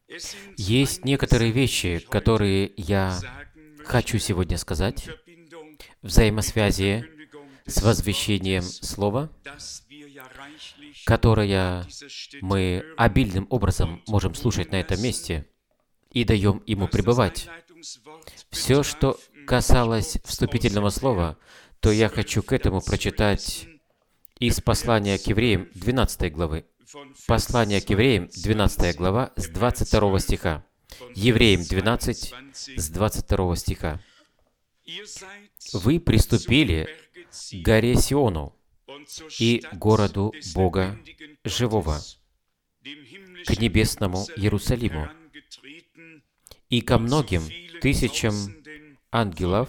Есть некоторые вещи, которые я хочу сегодня сказать в взаимосвязи с возвещением Слова, которое мы обильным образом можем слушать на этом месте и даем ему пребывать. Все, что касалось вступительного слова, то я хочу к этому прочитать из послания к евреям 12 главы. Послание к евреям 12 глава с 22 стиха. Евреям 12 с 22 стиха. «Вы приступили к горе Сиону и городу Бога Живого, к небесному Иерусалиму и ко многим тысячам ангелов,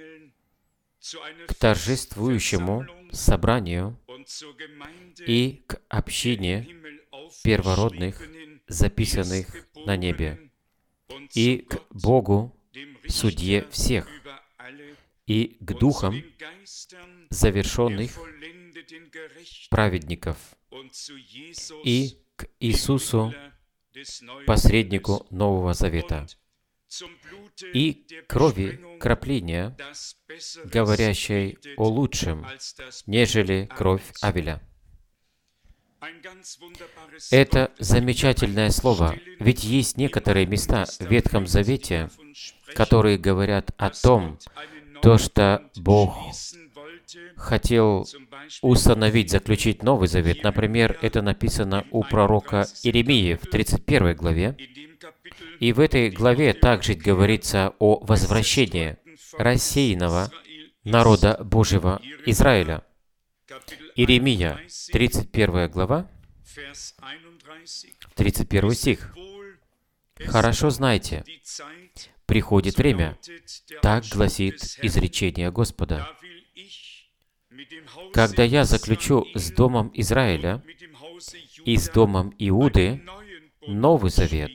к торжествующему собранию и к общине первородных, записанных на небе, и к Богу, Судье всех, и к духам завершенных праведников, и к Иисусу, посреднику Нового Завета, и крови кропления, говорящей о лучшем, нежели кровь Авеля». Это замечательное слово, ведь есть некоторые места в Ветхом Завете, которые говорят о том, что Бог хотел установить, заключить Новый Завет. Например, это написано у пророка Иеремии в 31 главе. И в этой главе также говорится о возвращении рассеянного народа Божьего Израиля. Иеремия, 31 глава, 31 стих. «Хорошо знайте, приходит время, так гласит изречение Господа, когда я заключу с домом Израиля и с домом Иуды Новый Завет».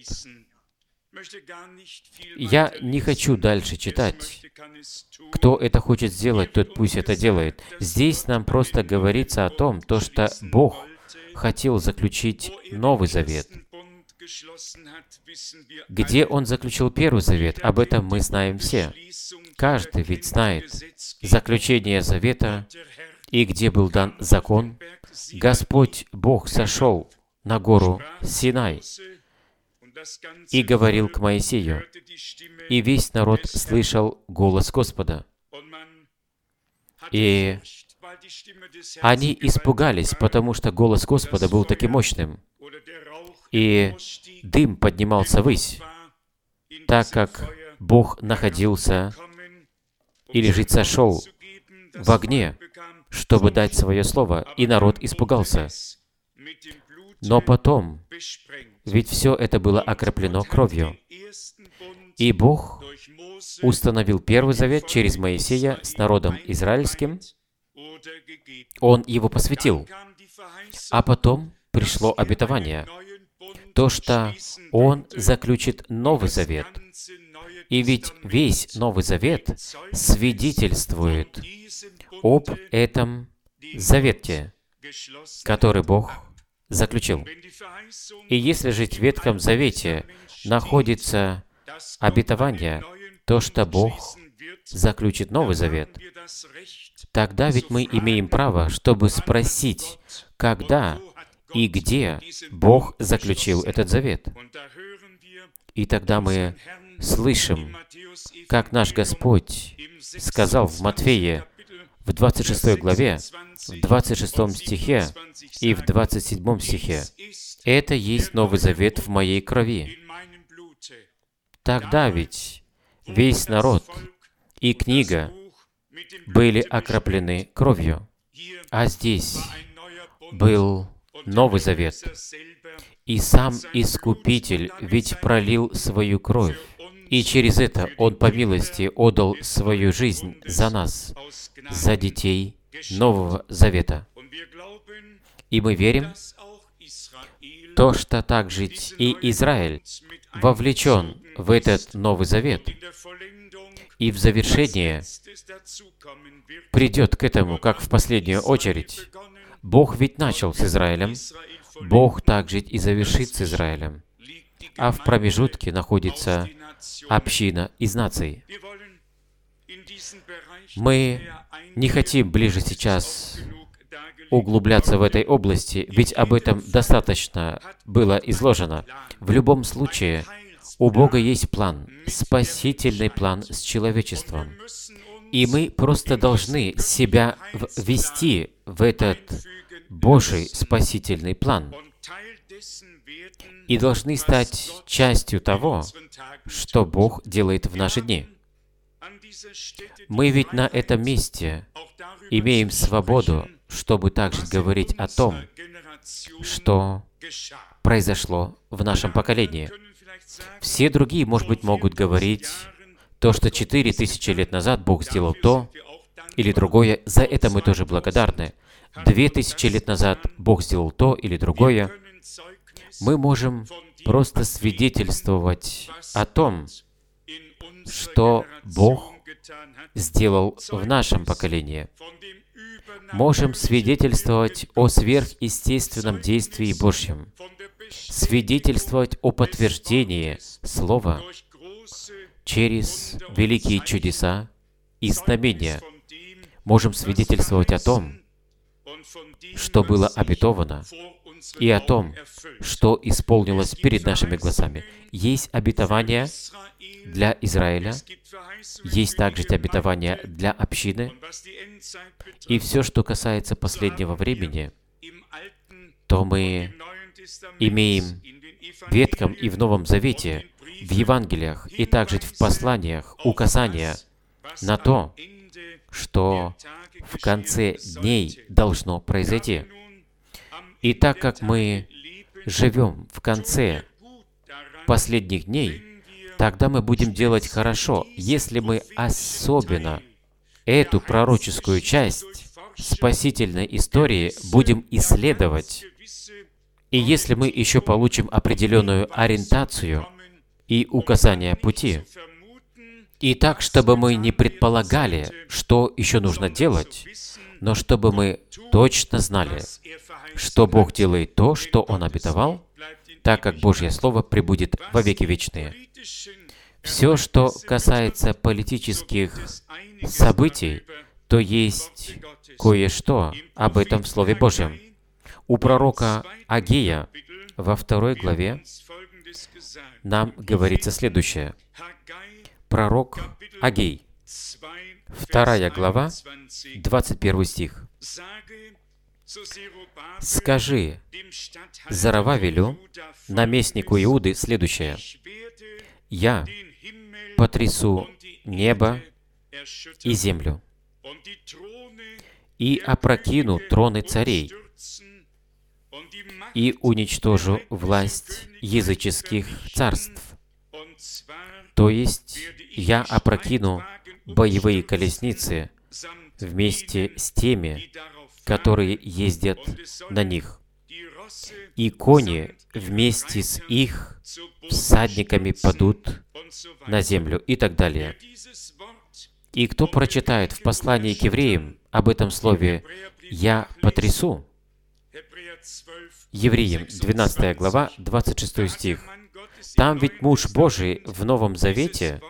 Я не хочу дальше читать. Кто это хочет сделать, тот пусть это делает. Здесь нам просто говорится о том, что Бог хотел заключить Новый Завет. Где Он заключил Первый Завет, об этом мы знаем все. Каждый ведь знает заключение Завета и где был дан закон. Господь Бог сошел на гору Синай и говорил к Моисею, и весь народ слышал голос Господа. И они испугались, потому что голос Господа был таким мощным, и дым поднимался ввысь, так как Бог находился или же сошел в огне, чтобы дать свое слово, и народ испугался. Но потом, ведь все это было окроплено кровью. И Бог установил Первый Завет через Моисея с народом израильским. Он его посвятил. А потом пришло обетование, то, что Он заключит Новый Завет. И ведь весь Новый Завет свидетельствует об этом Завете, который Бог заключил. И если же в Ветхом Завете находится обетование, то, что Бог заключит Новый Завет, тогда ведь мы имеем право, чтобы спросить, когда и где Бог заключил этот завет. И тогда мы слышим, как наш Господь сказал в Матфея в 26 главе, в 26 стихе и в 27 стихе, «Это есть Новый Завет в моей крови». Тогда ведь весь народ и книга были окроплены кровью, а здесь был Новый Завет. И сам Искупитель ведь пролил свою кровь, и через это Он по милости отдал свою жизнь за нас, за детей Нового Завета. И мы верим, то, что также и Израиль вовлечен в этот Новый Завет, и в завершение придет к этому, как в последнюю очередь. Бог ведь начал с Израилем, Бог также и завершит с Израилем. а в промежутке находится община из наций. Мы не хотим ближе сейчас углубляться в этой области, ведь об этом достаточно было изложено. В любом случае, у Бога есть план, спасительный план с человечеством. И мы просто должны себя ввести в этот Божий спасительный план и должны стать частью того, что Бог делает в наши дни. Мы ведь на этом месте имеем свободу, чтобы также говорить о том, что произошло в нашем поколении. Все другие, может быть, могут говорить то, что 4000 лет назад Бог сделал то или другое, за это мы тоже благодарны. 2000 лет назад Бог сделал то или другое. Мы можем просто свидетельствовать о том, что Бог сделал в нашем поколении. Можем свидетельствовать о сверхъестественном действии Божьем, свидетельствовать о подтверждении Слова через великие чудеса и знамения. Можем свидетельствовать о том, что было обетовано, и о том, что исполнилось перед нашими глазами. Есть обетование для Израиля, есть также обетование для общины, и все, что касается последнего времени, то мы имеем в Ветхом и в Новом Завете, в Евангелиях и также в посланиях указания на то, что в конце дней должно произойти. И так как мы живем в конце последних дней, тогда мы будем делать хорошо, если мы особенно эту пророческую часть спасительной истории будем исследовать. И если мы еще получим определенную ориентацию и указание пути, и так, чтобы мы не предполагали, что еще нужно делать, но чтобы мы точно знали, что Бог делает то, что Он обетовал, так как Божье Слово пребудет во веки вечные. Все, что касается политических событий, то есть кое-что об этом в Слове Божьем. У пророка Агея во 2 главе нам говорится следующее. Пророк Агей, 2 глава, 21 стих. «Скажи Зарававелю, наместнику Иуды, следующее. Я потрясу небо и землю, и опрокину троны царей, и уничтожу власть языческих царств. То есть я опрокину боевые колесницы вместе с теми, которые ездят на них, и кони вместе с их всадниками падут на землю» и так далее. И кто прочитает в послании к евреям об этом слове «я потрясу», Евреям 12 глава, 26 стих, там ведь муж Божий в Новом Завете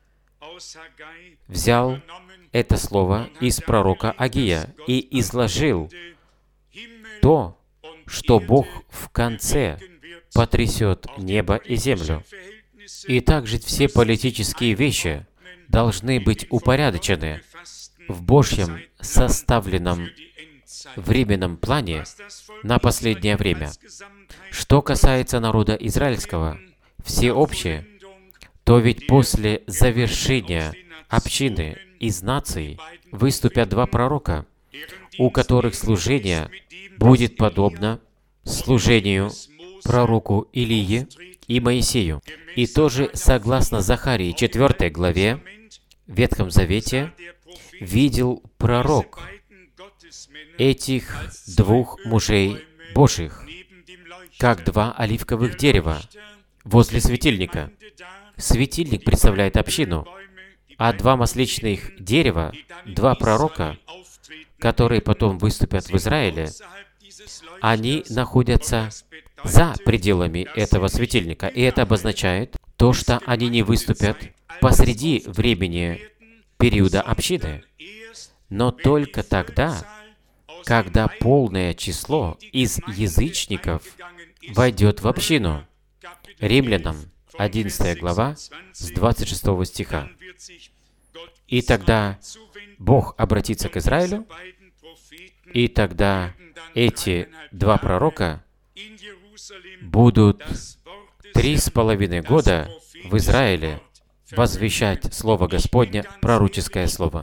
взял это слово из пророка Агея и изложил то, что Бог в конце потрясет небо и землю. И также все политические вещи должны быть упорядочены в Божьем составленном временном плане на последнее время. Что касается народа израильского, всеобщее, то ведь после завершения общины из наций выступят два пророка, у которых служение будет подобно служению пророку Илии и Моисею. И тоже, согласно Захарии 4 главе, в Ветхом Завете, видел пророк этих двух мужей Божьих, как два оливковых дерева возле светильника. Светильник представляет общину, а два масличных дерева, два пророка, которые потом выступят в Израиле, они находятся за пределами этого светильника. И это обозначает то, что они не выступят посреди времени периода общины, но только тогда, когда полное число из язычников войдет в общину. Римлянам, 11 глава, с 26 стиха. И тогда Бог обратится к Израилю, и тогда эти два пророка будут 3,5 года в Израиле возвещать Слово Господне, пророческое Слово.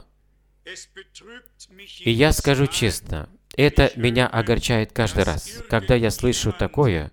И я скажу честно, это меня огорчает каждый раз, когда я слышу такое,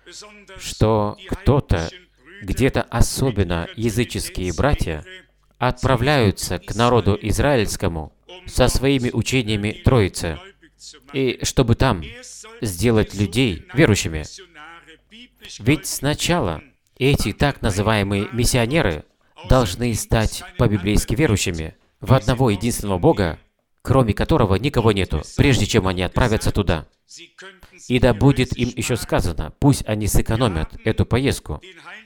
что кто-то, где-то особенно языческие братья, отправляются к народу израильскому со своими учениями Троицы, и чтобы там сделать людей верующими. Ведь сначала эти так называемые миссионеры должны стать по-библейски верующими в одного единственного Бога, кроме которого никого нету, прежде чем они отправятся туда. И да будет им еще сказано, пусть они сэкономят эту поездку.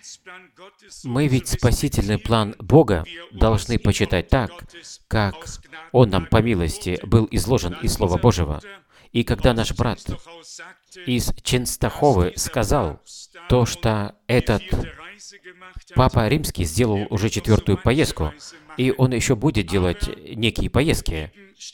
Мы ведь спасительный план Бога должны почитать так, как Он нам по милости был изложен из Слова Божьего. И когда наш брат из Ченстаховы сказал то, что этот Папа Римский сделал уже 4-ю поездку, и он еще будет делать некие поездки.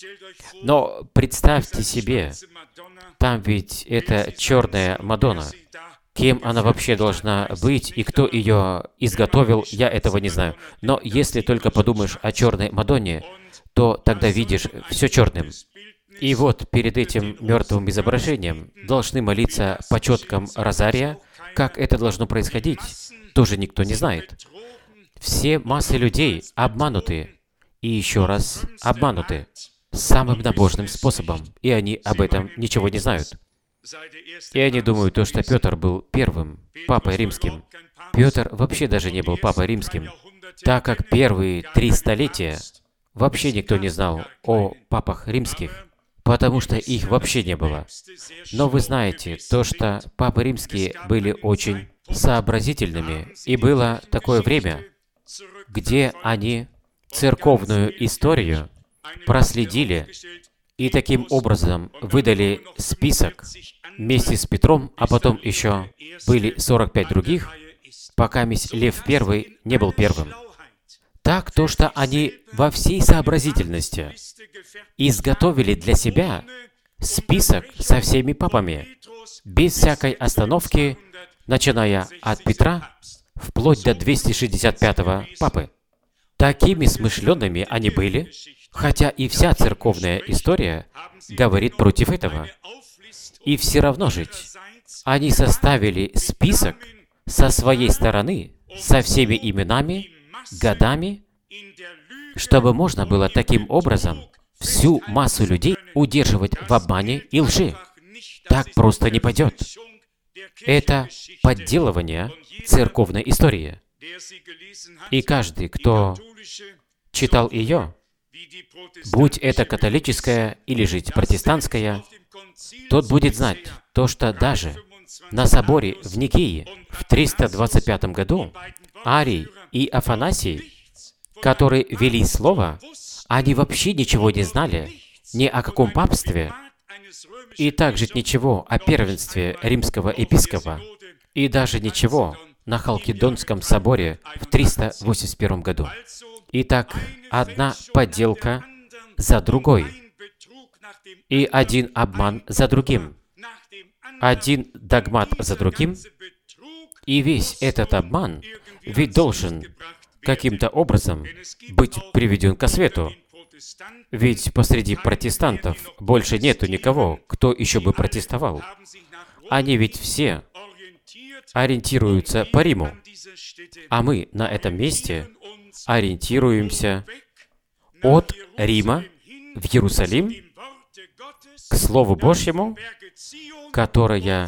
Но представьте себе, там ведь это черная Мадонна. Кем она вообще должна быть и кто ее изготовил, я этого не знаю. Но если только подумаешь о черной Мадонне, то тогда видишь все черным. И вот перед этим мертвым изображением должны молиться по четкам Розария. Как это должно происходить, тоже никто не знает. Все массы людей обмануты и еще раз обмануты самым набожным способом, и они об этом ничего не знают. И они думают, то, что Петр был первым папой римским. Петр вообще даже не был папой римским, так как первые 3 столетия вообще никто не знал о папах римских, потому что их вообще не было. Но вы знаете, то, что папы римские были очень сообразительными, и было такое время, где они церковную историю проследили и таким образом выдали список вместе с Петром, а потом еще были 45 других, пока Лев I не был первым. Так то, что они во всей сообразительности изготовили для себя список со всеми папами, без всякой остановки, начиная от Петра, вплоть до 265-го папы. Такими смышленными они были, хотя и вся церковная история говорит против этого. И все равно жить. Они составили список со своей стороны, со всеми именами, годами, чтобы можно было таким образом всю массу людей удерживать в обмане и лжи. Так просто не пойдет. Это подделывание церковной истории. И каждый, кто читал ее, будь это католическая или же протестантская, тот будет знать то, что даже на соборе в Никее в 325 году Арий и Афанасий, которые вели слово, они вообще ничего не знали ни о каком папстве, и также ничего о первенстве римского епископа, и даже ничего на Халкидонском соборе в 381 году. Итак, одна подделка за другой, и один обман за другим, один догмат за другим, и весь этот обман ведь должен каким-то образом быть приведен ко свету. Ведь посреди протестантов больше нету никого, кто еще бы протестовал. Они ведь все ориентируются по Риму, а мы на этом месте ориентируемся от Рима в Иерусалим к Слову Божьему, которое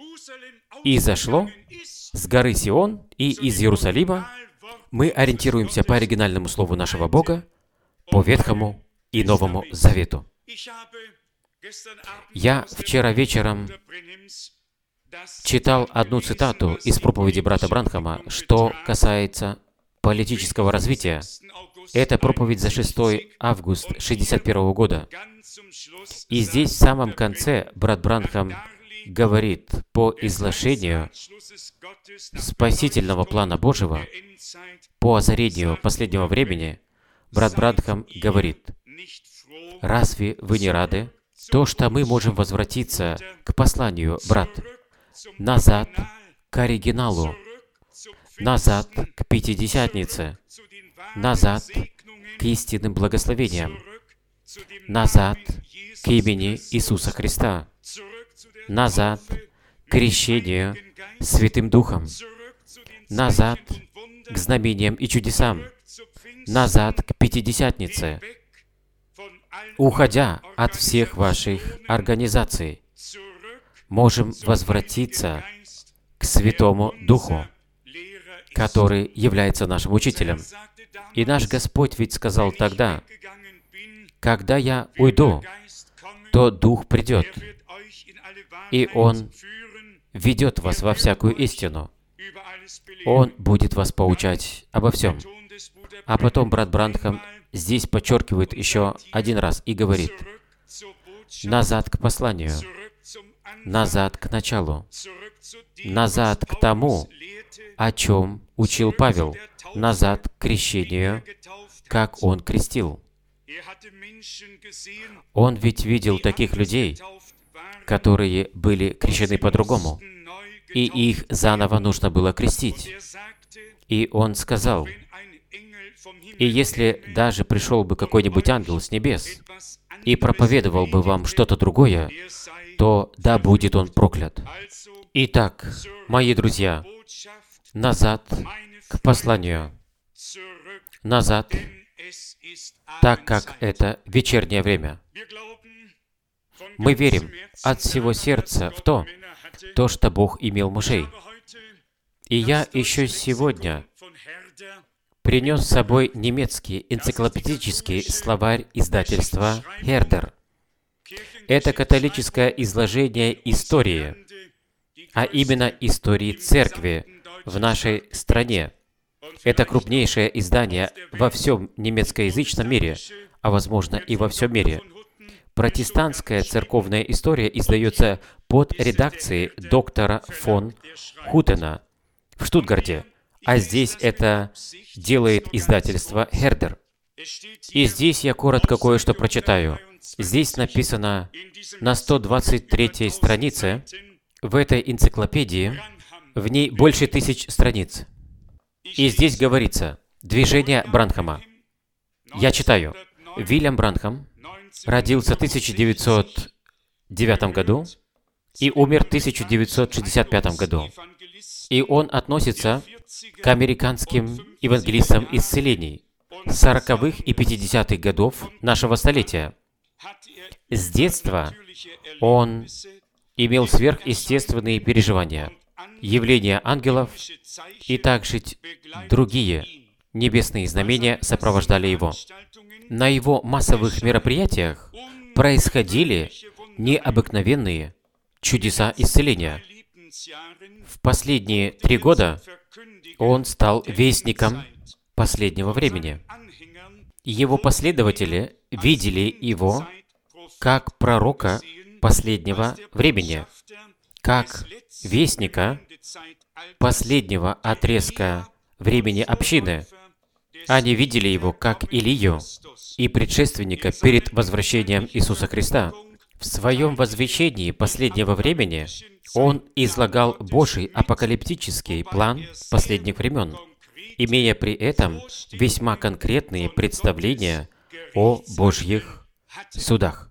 изошло с горы Сион и из Иерусалима. Мы ориентируемся по оригинальному Слову нашего Бога, по Ветхому и Новому Завету. Я вчера вечером читал одну цитату из проповеди брата Бранхама, что касается политического развития. Это проповедь за 6 августа 1961 года. И здесь, в самом конце, брат Бранхам говорит по изложению спасительного плана Божьего, по озарению последнего времени, брат Бранхам говорит: «Разве вы не рады, то, что мы можем возвратиться к посланию, брат, назад к оригиналу, назад к Пятидесятнице, назад к истинным благословениям, назад к имени Иисуса Христа, назад к крещению Святым Духом, назад к знамениям и чудесам, назад к Пятидесятнице, уходя от всех ваших организаций, можем возвратиться к Святому Духу, который является нашим учителем». И наш Господь ведь сказал тогда: «Когда я уйду, то Дух придет, и Он ведет вас во всякую истину. Он будет вас поучать обо всем». А потом брат Бранхам здесь подчеркивает еще один раз и говорит: «Назад к посланию, назад к началу, назад к тому, о чем учил Павел, назад к крещению, как он крестил». Он ведь видел таких людей, которые были крещены по-другому, и их заново нужно было крестить. И он сказал: «И если даже пришел бы какой-нибудь ангел с небес и проповедовал бы вам что-то другое, то да будет он проклят». Итак, мои друзья, назад к посланию, назад, так как это вечернее время. Мы верим от всего сердца в то, что Бог имел мужей. И я еще сегодня принес с собой немецкий энциклопедический словарь издательства «Хердер». Это католическое изложение истории, а именно истории церкви в нашей стране. Это крупнейшее издание во всем немецкоязычном мире, а возможно и во всем мире. Протестантская церковная история издается под редакцией доктора фон Хутена в Штутгарте, а здесь это делает издательство «Хердер». И здесь я коротко кое-что прочитаю. Здесь написано на 123-й странице в этой энциклопедии, в ней больше 1000 страниц. И здесь говорится «Движение Бранхама». Я читаю. Вильям Бранхам родился в 1909 году и умер в 1965 году. И он относится к американским евангелистам исцелений 40-х и 50-х годов нашего столетия. С детства он имел сверхъестественные переживания, явления ангелов, и также другие небесные знамения сопровождали его. На его массовых мероприятиях происходили необыкновенные чудеса исцеления. В последние 3 года он стал вестником последнего времени. Его последователи видели его как пророка последнего времени, как вестника последнего отрезка времени общины. Они видели его как Илию и предшественника перед возвращением Иисуса Христа. В своем возвещении последнего времени он излагал Божий апокалиптический план последних времен, имея при этом весьма конкретные представления о Божьих судах.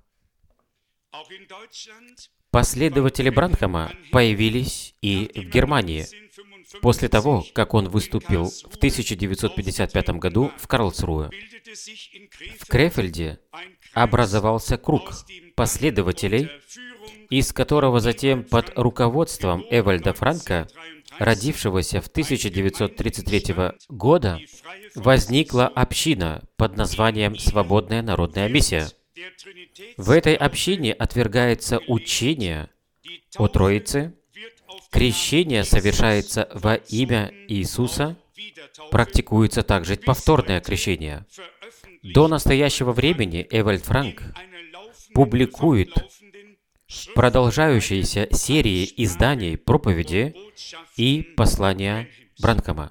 Последователи Бранхама появились и в Германии после того, как он выступил в 1955 году в Карлсруhe. В Крефельде образовался круг последователей, из которого затем под руководством Эвальда Франка, родившегося в 1933 года, возникла община под названием «Свободная народная миссия». В этой общине отвергается учение о Троице, крещение совершается во имя Иисуса, практикуется также повторное крещение. До настоящего времени Эвальд Франк публикует в продолжающейся серии изданий проповеди и послания Бранхама.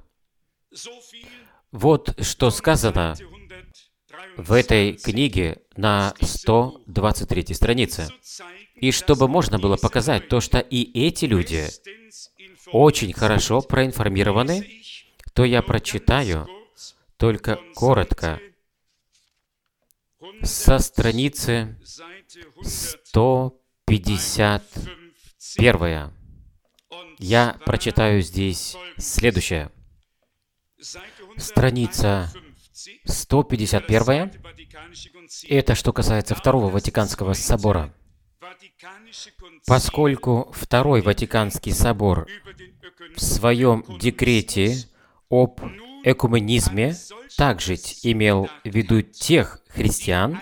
Вот что сказано в этой книге на 123 странице. И чтобы можно было показать то, что и эти люди очень хорошо проинформированы, то я прочитаю только коротко со страницы 151. Я прочитаю здесь следующее. Страница 151. Это что касается Второго Ватиканского собора. Поскольку Второй Ватиканский собор в своем декрете об экуменизме также имел в виду тех христиан,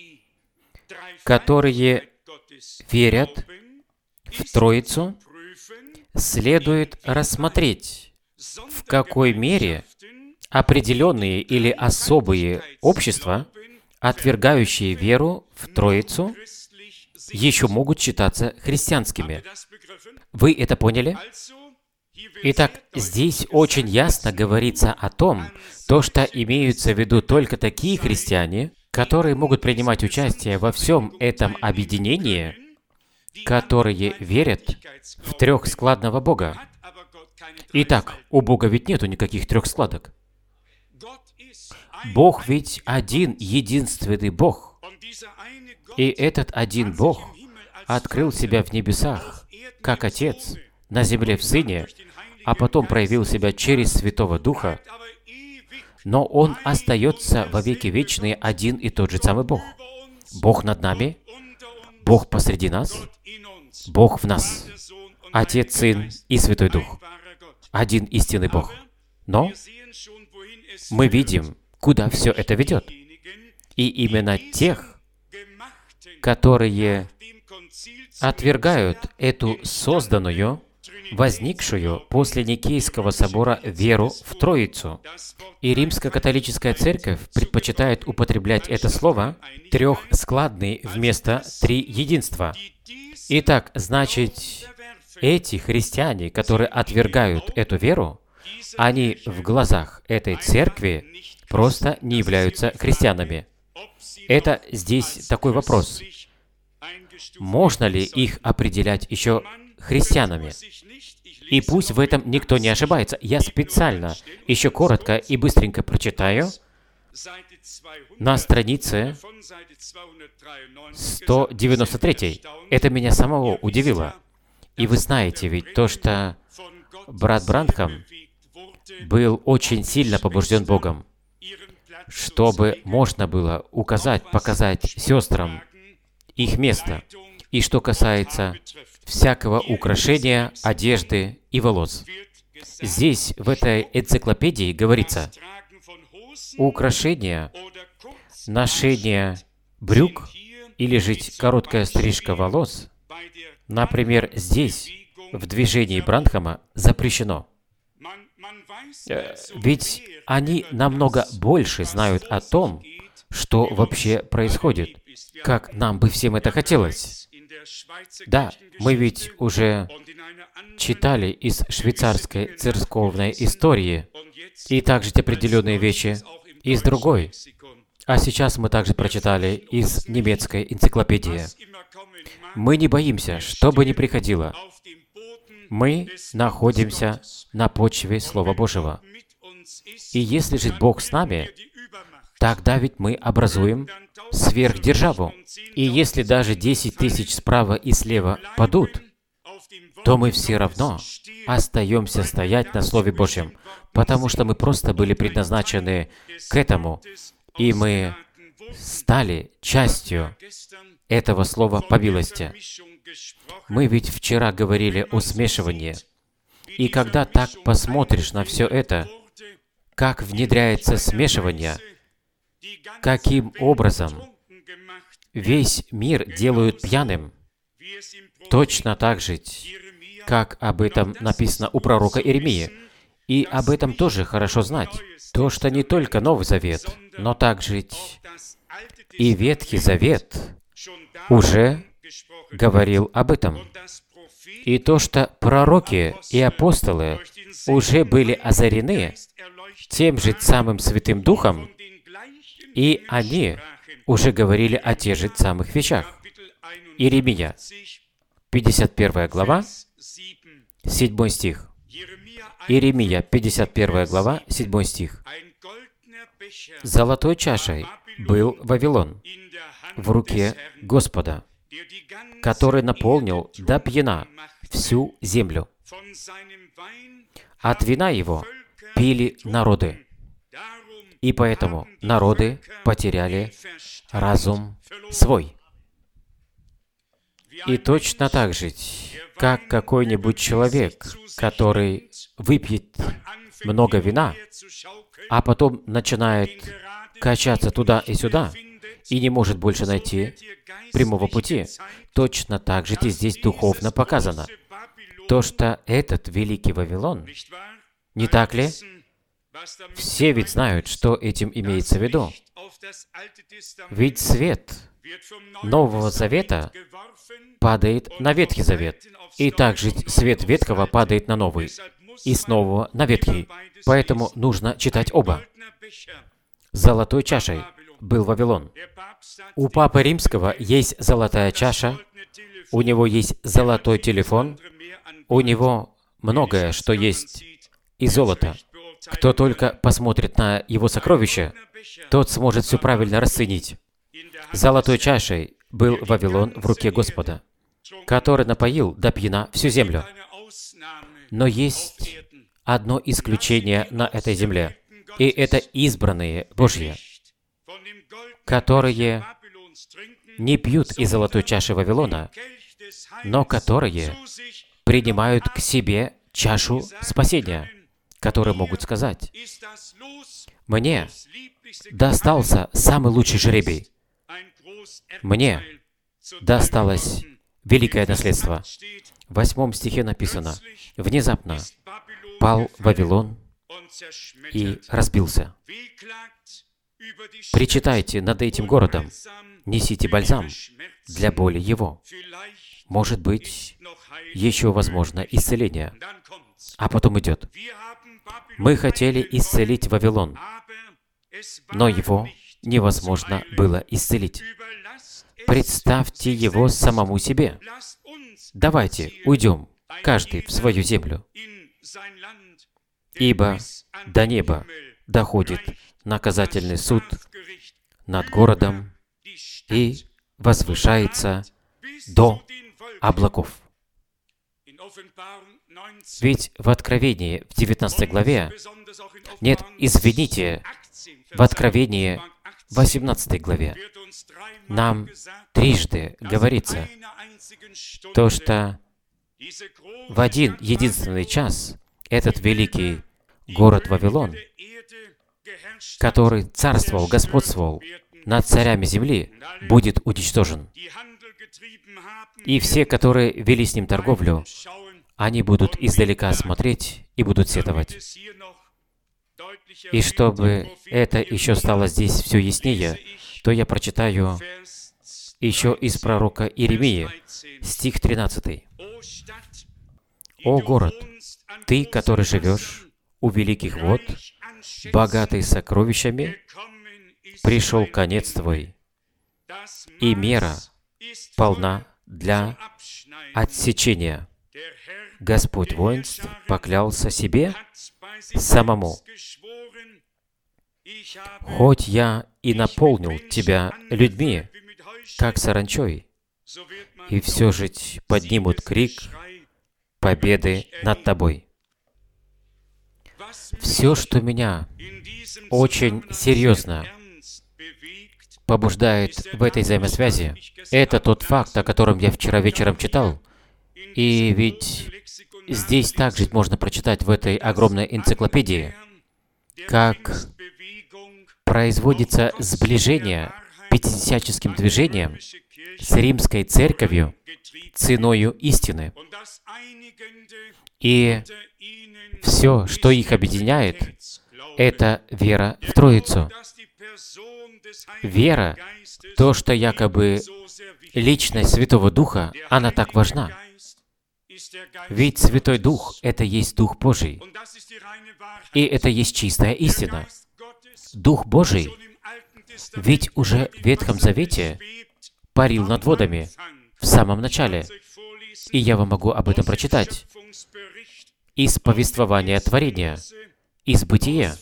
которые верят в Троицу, следует рассмотреть, в какой мере определенные или особые общества, отвергающие веру в Троицу, еще могут считаться христианскими. Вы это поняли? Итак, здесь очень ясно говорится о том, что имеются в виду только такие христиане, которые могут принимать участие во всем этом объединении, которые верят в трехскладного Бога. Итак, у Бога ведь нету никаких трех складок. Бог ведь один, единственный Бог. И этот один Бог открыл себя в небесах, как Отец, на земле в Сыне, а потом проявил себя через Святого Духа. Но Он остается во веки вечные один и тот же самый Бог. Бог над нами, Бог посреди нас, Бог в нас, Отец, Сын и Святой Дух. Один истинный Бог. Но мы видим, куда все это ведет. И именно тех, которые отвергают эту созданную, возникшую после Никейского собора веру в Троицу. И Римско-католическая церковь предпочитает употреблять это слово «трехскладный» вместо «триединства». Итак, значит, эти христиане, которые отвергают эту веру, они в глазах этой церкви просто не являются христианами. Это здесь такой вопрос. Можно ли их определять еще христианами? И пусть в этом никто не ошибается. Я специально еще коротко и быстренько прочитаю на странице 193. Это меня самого удивило. И вы знаете ведь то, что брат Бранхам был очень сильно побужден Богом, чтобы можно было указать, показать сестрам их место. И что касается всякого украшения, одежды и волос. Здесь, в этой энциклопедии, говорится, украшение, ношение брюк или же короткая стрижка волос, например, здесь, в движении Бранхама, запрещено. Ведь они намного больше знают о том, что вообще происходит, как нам бы всем это хотелось. Да, мы ведь уже читали из швейцарской церковной истории и также определенные вещи из другой. А сейчас мы также прочитали из немецкой энциклопедии. Мы не боимся, что бы ни приходило. Мы находимся на почве Слова Божьего. И если же Бог с нами, тогда ведь мы образуем сверхдержаву. И если даже 10 тысяч справа и слева падут, то мы все равно остаемся стоять на Слове Божьем, потому что мы просто были предназначены к этому, и мы стали частью этого Слова по милости. Мы ведь вчера говорили о смешивании. И когда так посмотришь на все это, как внедряется смешивание, каким образом весь мир делают пьяным, точно так же как об этом написано у пророка Иеремии. И об этом тоже хорошо знать. То, что не только Новый Завет, но также и Ветхий Завет уже говорил об этом. И то, что пророки и апостолы уже были озарены тем же самым Святым Духом, и они уже говорили о тех же самых вещах. Иеремия, 51 глава, 7 стих. Иеремия, 51 глава, 7 стих. «Золотой чашей был Вавилон в руке Господа, который наполнил до пьяна всю землю. От вина его пили народы, и поэтому народы потеряли разум свой». И точно так же, как какой-нибудь человек, который выпьет много вина, а потом начинает качаться туда и сюда, и не может больше найти прямого пути, точно так же здесь духовно показано. То, что этот великий Вавилон, не так ли? Все ведь знают, что этим имеется в виду. Ведь свет Нового Завета падает на Ветхий Завет, и также свет Ветхого падает на Новый, и снова на Ветхий. Поэтому нужно читать оба. Золотой чашей был Вавилон. У Папы Римского есть золотая чаша, у него есть золотой телефон, у него многое, что есть из золота. Кто только посмотрит на его сокровища, тот сможет все правильно расценить. Золотой чашей был Вавилон в руке Господа, который напоил до пьяна всю землю. Но есть одно исключение на этой земле, и это избранные Божьи, которые не пьют из золотой чаши Вавилона, но которые принимают к себе чашу спасения, которые могут сказать: «Мне достался самый лучший жребий. Мне досталось великое наследство». В 8 стихе написано: «Внезапно пал Вавилон и разбился». Причитайте над этим городом, несите бальзам для боли его. Может быть, еще возможно исцеление. А потом идет: «Мы хотели исцелить Вавилон, но его невозможно было исцелить. Представьте его самому себе. Давайте уйдем, каждый в свою землю, ибо до неба доходит наказательный суд над городом и возвышается до облаков». Ведь в Откровении, в 19 главе, нет, извините, в Откровении, в 18 главе, нам трижды говорится то, что в один единственный час этот великий город Вавилон, который царствовал, господствовал над царями земли, будет уничтожен. И все, которые вели с ним торговлю, они будут издалека смотреть и будут сетовать. И чтобы это еще стало здесь все яснее, то я прочитаю еще из пророка Иеремии, стих 13. «О город, ты, который живешь у великих вод, богатый сокровищами, пришел конец твой, и мера полна для отсечения. Господь воинств поклялся себе самому: хоть я и наполнил тебя людьми, как саранчой, и все же поднимут крик победы над тобой». Все, что меня очень серьезно побуждает в этой взаимосвязи, это тот факт, о котором я вчера вечером читал. И ведь здесь также можно прочитать в этой огромной энциклопедии, как производится сближение пятидесяческим движением с римской церковью ценою истины. И все, что их объединяет, это вера в Троицу. Вера, то, что якобы личность Святого Духа, она так важна. Ведь Святой Дух — это есть Дух Божий. И это есть чистая истина. Дух Божий ведь уже в Ветхом Завете парил над водами в самом начале. И я вам могу об этом прочитать. Из повествования творения, из Бытия,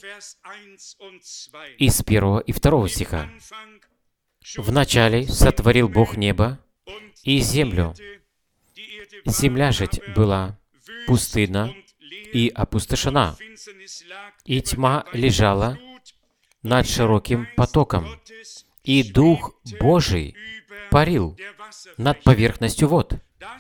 из 1 и 2 стиха. «Вначале сотворил Бог небо и землю. Земля же была пустынна и опустошена, и тьма лежала над широким потоком, и Дух Божий парил над поверхностью вод».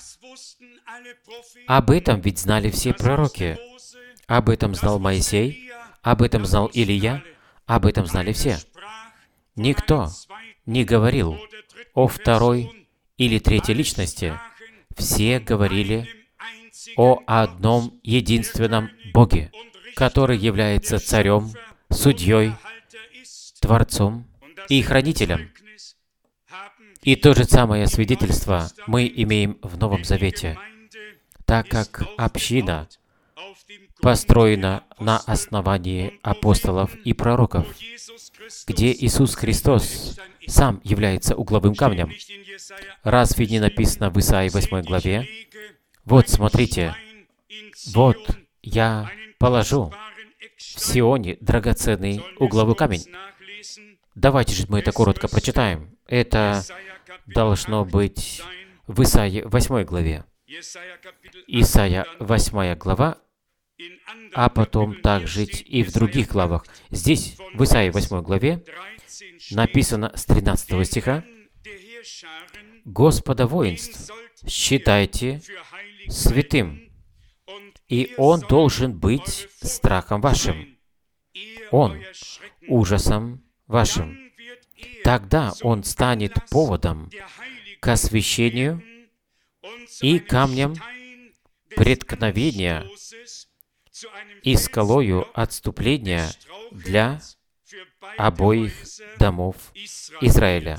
Об этом ведь знали все пророки. Об этом знал Моисей, об этом знал Илия, об этом знали все. Никто не говорил о второй или третьей личности. Все говорили о одном единственном Боге, который является царем, судьей, Творцом и хранителем. И то же самое свидетельство мы имеем в Новом Завете, так как община построена на основании апостолов и пророков, где Иисус Христос сам является угловым камнем. Разве не написано в Исаии 8 главе? «Вот, смотрите, вот я положу в Сионе драгоценный угловой камень». Давайте же мы это коротко прочитаем. Это должно быть в Исаии 8 главе. Исайя 8 глава, а потом также и в других главах. Здесь, в Исаии 8 главе, написано с 13 стиха: «Господа воинств считайте святым, и Он должен быть страхом вашим, Он ужасом вашим. Тогда Он станет поводом к освящению и камнем преткновения и скалою отступления для обоих домов Израиля,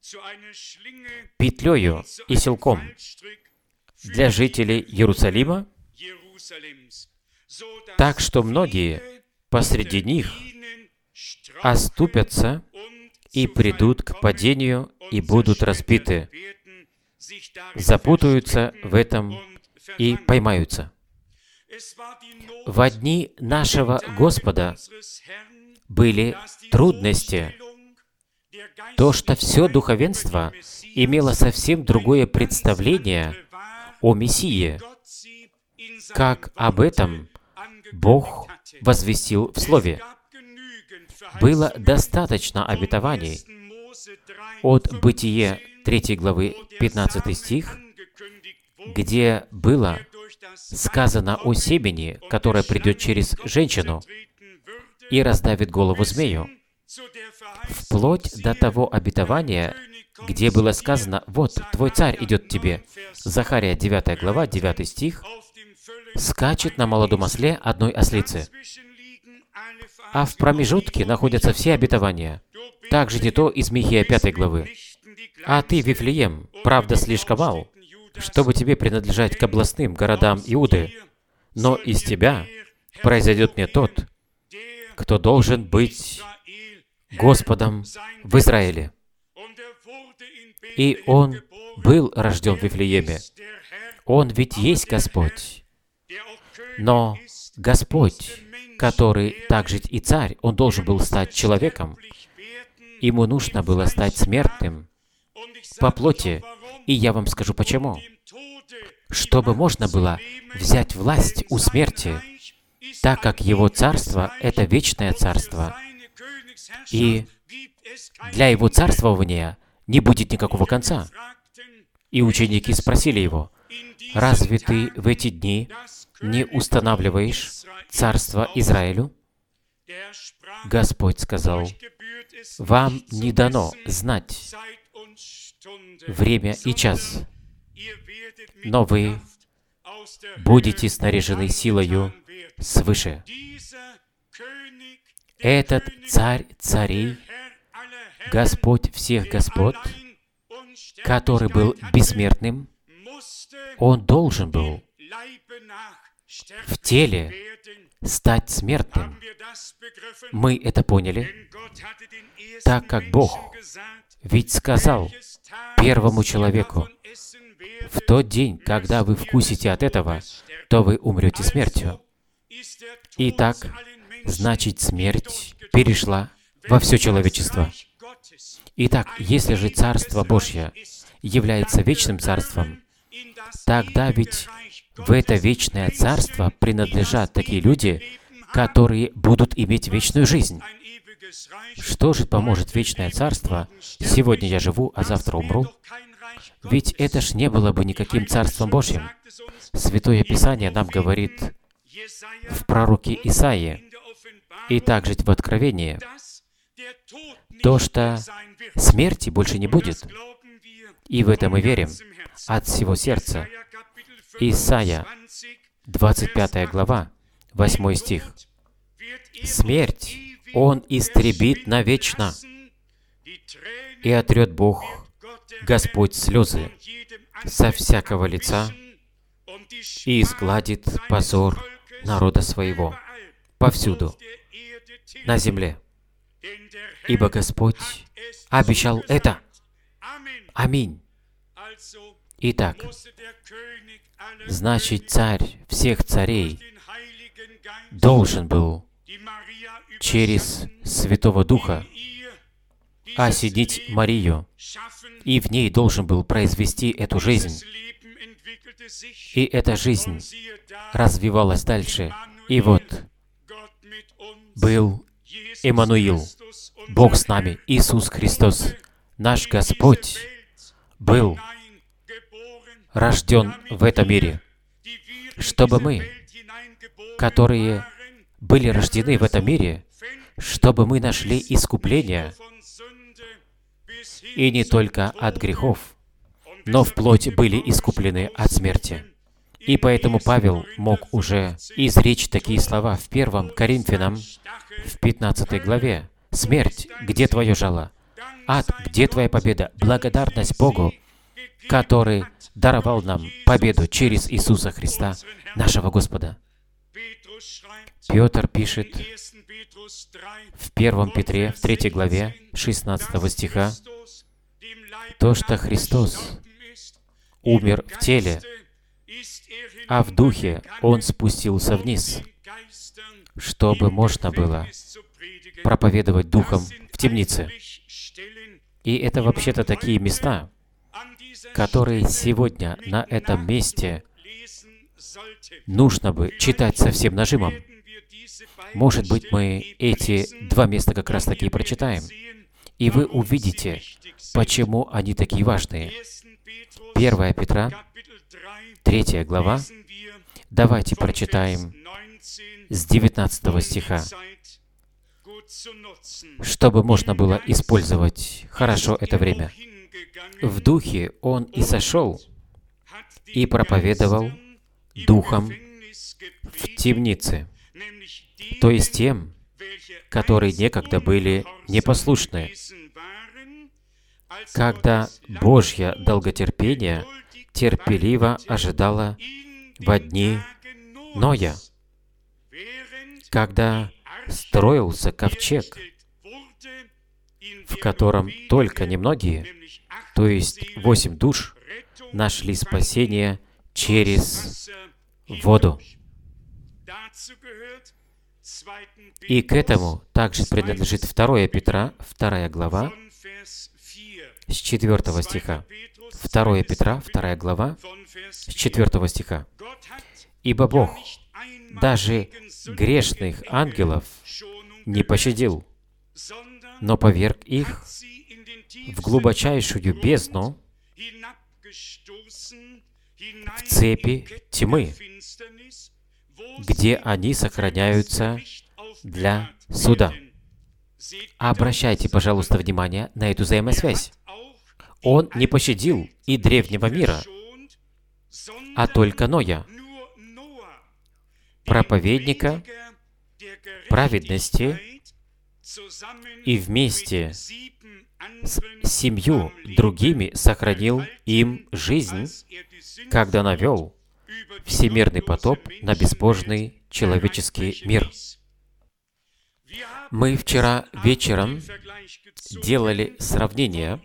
петлею и силком для жителей Иерусалима, так что многие посреди них оступятся и придут к падению и будут разбиты, запутаются в этом и поймаются». В дни нашего Господа были трудности, то, что все духовенство имело совсем другое представление о Мессии, как об этом Бог возвестил в Слове. Было достаточно обетований от Бытие 3 главы 15 стих, где было сказано о семени, которое придет через женщину и раздавит голову змею, вплоть до того обетования, где было сказано: «Вот, твой царь идет к тебе». Захария 9 глава, 9 стих, скачет на молодом осле одной ослицы. А в промежутке находятся все обетования. Также не то из Михея 5 главы. «А ты, Вифлеем, правда слишком мал, чтобы тебе принадлежать к областным городам Иуды, но из тебя произойдет мне тот, кто должен быть Господом в Израиле». И Он был рожден в Вифлееме. Он ведь есть Господь. Но Господь, который также и царь, Он должен был стать человеком. Ему нужно было стать смертным по плоти. И я вам скажу почему. Чтобы можно было взять власть у смерти, так как Его царство — это вечное царство. И для Его царствования не будет никакого конца. И ученики спросили Его: «Разве Ты в эти дни не устанавливаешь царство Израилю?» Господь сказал: «Вам не дано знать время и час, но вы будете снаряжены силою свыше. Этот Царь царей, Господь всех господ, который был бессмертным, Он должен был в теле стать смертным. Мы это поняли, так как Бог ведь сказал первому человеку: в тот день, когда вы вкусите от этого, то вы умрете смертью. Итак, значит, смерть перешла во все человечество. Итак, если же Царство Божье является вечным Царством, тогда ведь в это вечное Царство принадлежат такие люди, которые будут иметь вечную жизнь. Что же поможет вечное Царство? Сегодня я живу, а завтра умру. Ведь это ж не было бы никаким Царством Божьим. Святое Писание нам говорит в пророке Исаии и также в Откровении, то, что смерти больше не будет. И в это мы верим от всего сердца. Исайя, 25 глава, 8 стих. «Смерть Он истребит навечно, и отрет Бог, Господь, слезы со всякого лица, и изгладит позор народа своего повсюду на земле. Ибо Господь обещал это». Аминь. Итак, значит, Царь всех царей должен был через Святого Духа осенить Марию, и в ней должен был произвести эту жизнь. И эта жизнь развивалась дальше. И вот был Эммануил, Бог с нами, Иисус Христос, наш Господь, был рожден в этом мире, чтобы мы, которые были рождены в этом мире, чтобы мы нашли искупление, и не только от грехов, но вплоть были искуплены от смерти. И поэтому Павел мог уже изречь такие слова в 1 Коринфянам, в 15 главе. «Смерть, где твое жало? Ад, где твоя победа? Благодарность Богу, который даровал нам победу через Иисуса Христа, нашего Господа». Петр пишет в 1 Петре, в 3 главе, 16 стиха, то, что Христос умер в теле, а в духе Он спустился вниз, чтобы можно было проповедовать духом в темнице. И это вообще-то такие места, которые сегодня на этом месте нужно бы читать со всем нажимом. Может быть, мы эти два места как раз таки и прочитаем, и вы увидите, почему они такие важные. 1 Петра, 3 глава. Давайте прочитаем с 19 стиха, чтобы можно было использовать хорошо это время. «В духе Он и сошел, и проповедовал духом в темнице, то есть тем, которые некогда были непослушны, когда Божье долготерпение терпеливо ожидало во дни Ноя, когда строился ковчег, в котором только немногие, то есть 8 душ, нашли спасение через воду. И к этому также принадлежит 2 Петра, 2 глава, с 4 стиха. 2 Петра, 2 глава, с 4 стиха. «Ибо Бог даже грешных ангелов не пощадил, но поверг их в глубочайшую бездну, в цепи тьмы, где они сохраняются для суда». Обращайте, пожалуйста, внимание на эту взаимосвязь. Он не пощадил и древнего мира, а только Ноя, проповедника праведности, и вместе с 7 другими сохранил им жизнь, когда навел всемирный потоп на безбожный человеческий мир. Мы вчера вечером делали сравнение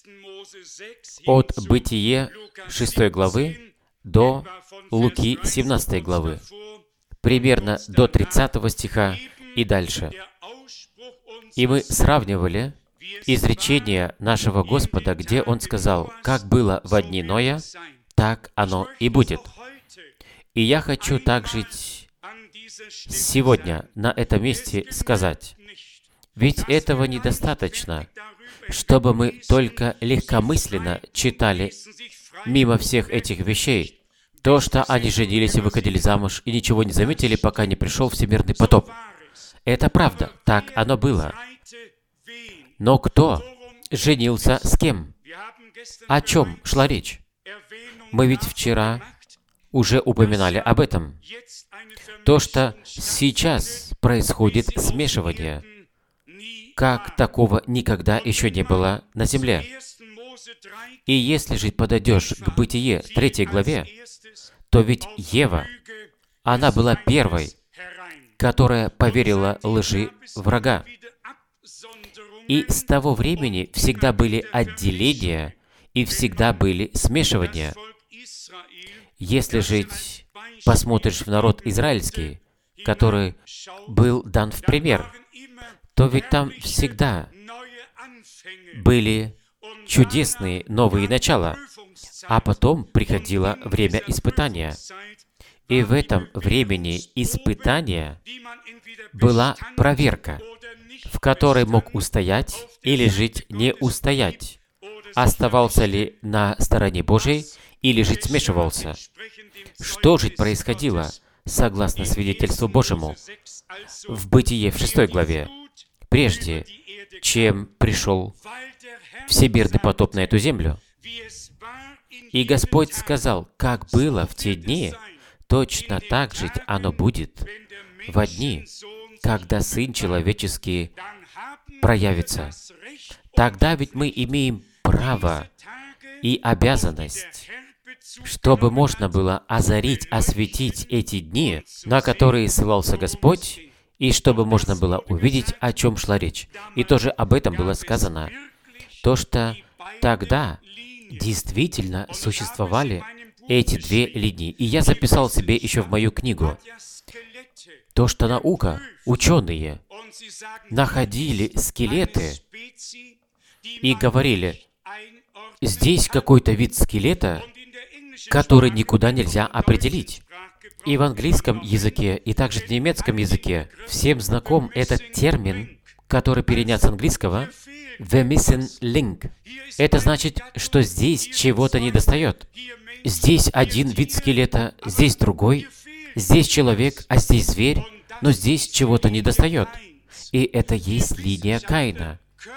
от Бытие 6 главы до Луки 17 главы, примерно до 30 стиха и дальше. И мы сравнивали изречение нашего Господа, где Он сказал: «Как было во дни Ноя, так оно и будет». И я хочу также сегодня на этом месте сказать, ведь этого недостаточно, чтобы мы только легкомысленно читали мимо всех этих вещей, то, что они женились и выходили замуж, и ничего не заметили, пока не пришел всемирный потоп. Это правда, так оно было. Но кто женился с кем? О чем шла речь? Мы ведь вчера уже упоминали об этом. То, что сейчас происходит смешивание, как такого никогда еще не было на земле. И если же подойдешь к Бытие 3 главе, то ведь Ева, она была первой, которая поверила лжи врага. И с того времени всегда были отделения и всегда были смешивания. Если же посмотришь в народ израильский, который был дан в пример, то ведь там всегда были чудесные новые начала, а потом приходило время испытания. И в этом времени испытания была проверка, в которой мог устоять или жить не устоять, оставался ли на стороне Божьей или же смешивался. Что же происходило, согласно свидетельству Божьему, в Бытие в 6 главе, прежде чем пришел всемирный потоп на эту землю? И Господь сказал: «Как было в те дни, точно так же оно будет во дни, когда Сын Человеческий проявится». Тогда ведь мы имеем право и обязанность, чтобы можно было озарить, осветить эти дни, на которые ссылался Господь, и чтобы можно было увидеть, о чем шла речь. И тоже об этом было сказано. То, что тогда действительно существовали эти 2 линии. И я записал себе еще в мою книгу то, что наука, ученые, находили скелеты и говорили: здесь какой-то вид скелета, который никуда нельзя определить. И в английском языке, и также в немецком языке всем знаком этот термин, который перенят с английского «the missing link». Это значит, что здесь чего-то недостает. Здесь один вид скелета, здесь другой, здесь человек, а здесь зверь, но здесь чего-то недостает. И это есть линия Каина.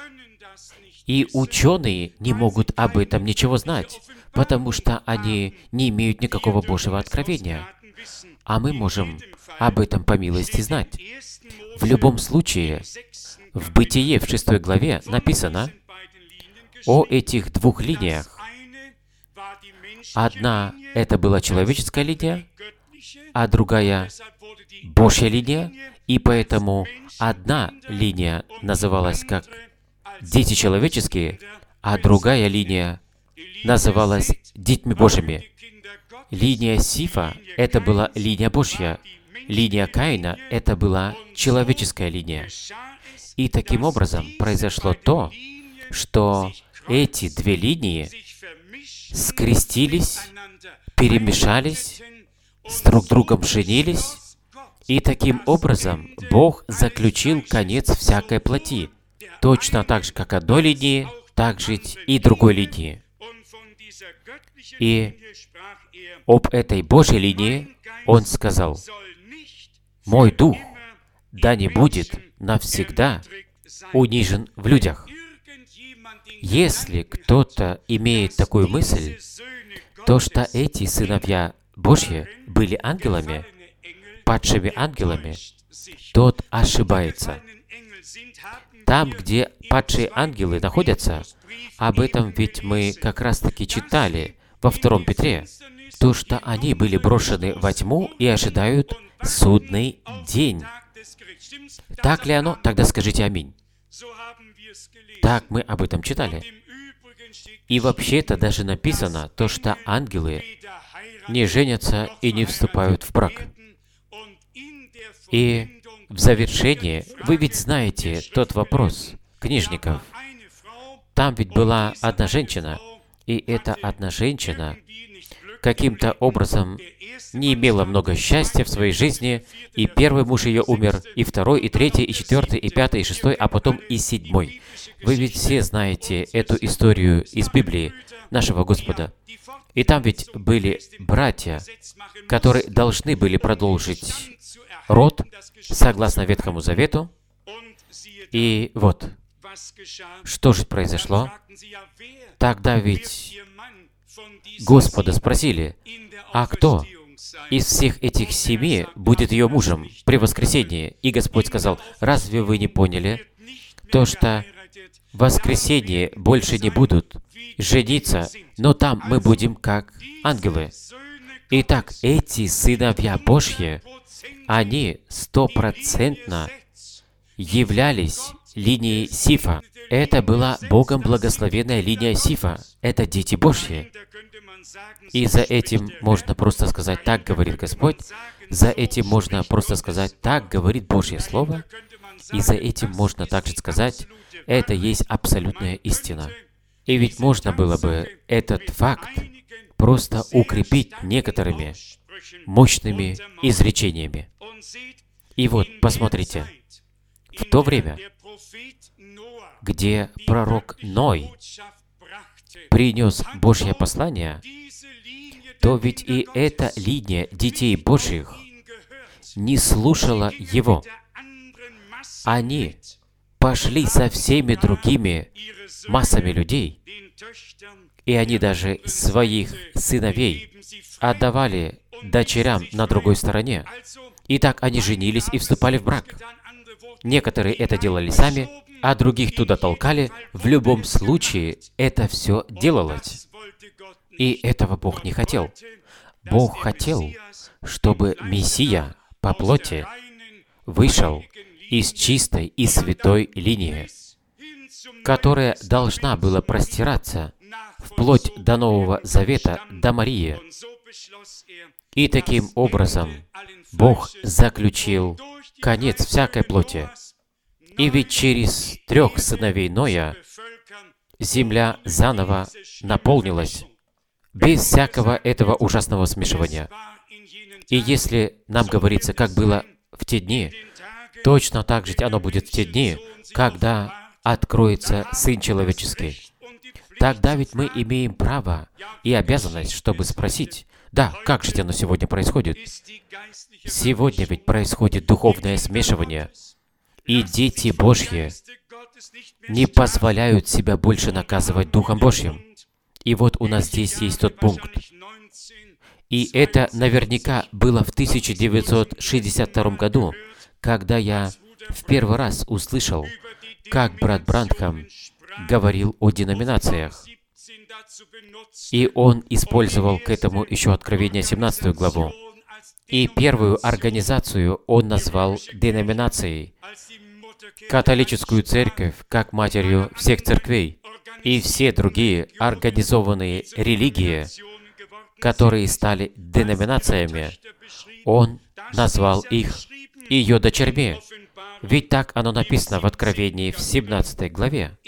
И ученые не могут об этом ничего знать, потому что они не имеют никакого Божьего откровения. А мы можем об этом по милости знать. В любом случае, в Бытие в 6 главе написано о этих 2 линиях. Одна — это была человеческая линия, а другая — Божья линия, и поэтому одна линия называлась как «дети человеческие», а другая линия называлась «детьми Божьими». Линия Сифа — это была линия Божья. Линия Каина — это была человеческая линия. И таким образом произошло то, что эти 2 линии скрестились, перемешались, с друг другом женились, и таким образом Бог заключил конец всякой плоти, точно так же, как одной линии, так же и другой линии. И об этой Божьей линии Он сказал: «Мой дух да не будет навсегда унижен в людях». Если кто-то имеет такую мысль, то что эти сыновья Божьи были ангелами, падшими ангелами, тот ошибается. Там, где падшие ангелы находятся, об этом ведь мы как раз-таки читали во 2 Петре, то, что они были брошены во тьму и ожидают судный день. Так ли оно? Тогда скажите аминь. Так мы об этом читали. И вообще-то даже написано то, что ангелы не женятся и не вступают в брак. И в завершении, вы ведь знаете тот вопрос книжников. Там ведь была одна женщина, и эта одна женщина каким-то образом не имела много счастья в своей жизни, и первый муж ее умер, и второй, и третий, и четвертый, и пятый, и шестой, а потом и седьмой. Вы ведь все знаете эту историю из Библии нашего Господа. И там ведь были братья, которые должны были продолжить род согласно Ветхому Завету. И вот, что же произошло? Тогда ведь Господа спросили, а кто из всех этих 7 будет ее мужем при воскресении? И Господь сказал, разве вы не поняли то, что в воскресенье больше не будут жениться, но там мы будем как ангелы? Итак, эти сыновья Божьи, они 100% являлись линией Сифа. Это была Богом благословенная линия Сифа. Это дети Божьи. И за этим можно просто сказать, так говорит Господь. За этим можно просто сказать, так говорит Божье Слово. И за этим можно также сказать, это есть абсолютная истина. И ведь можно было бы этот факт просто укрепить некоторыми мощными изречениями. И вот, посмотрите, в то время, где пророк Ной принес Божье послание, то ведь и эта линия детей Божьих не слушала его. Они пошли со всеми другими массами людей, и они даже своих сыновей отдавали дочерям на другой стороне. И так они женились и вступали в брак. Некоторые это делали сами, а других туда толкали. В любом случае, это все делалось. И этого Бог не хотел. Бог хотел, чтобы Мессия по плоти вышел из чистой и святой линии, которая должна была простираться вплоть до Нового Завета, до Марии. И таким образом Бог заключил конец всякой плоти. И ведь через 3 сыновей Ноя земля заново наполнилась, без всякого этого ужасного смешивания. И если нам говорится, как было в те дни, точно так же оно будет в те дни, когда откроется Сын Человеческий. Тогда ведь мы имеем право и обязанность, чтобы спросить, да, как же оно сегодня происходит? Сегодня ведь происходит духовное смешивание, и дети Божьи не позволяют себя больше наказывать Духом Божьим. И вот у нас здесь есть тот пункт. И это наверняка было в 1962 году, когда я в первый раз услышал, как брат Бранхам говорил о деноминациях. И он использовал к этому еще Откровение 17 главу. И первую организацию он назвал деноминацией, католическую церковь как матерью всех церквей. И все другие организованные религии, которые стали деноминациями, он назвал их ее дочерьми. Ведь так оно написано в Откровении в 17 главе.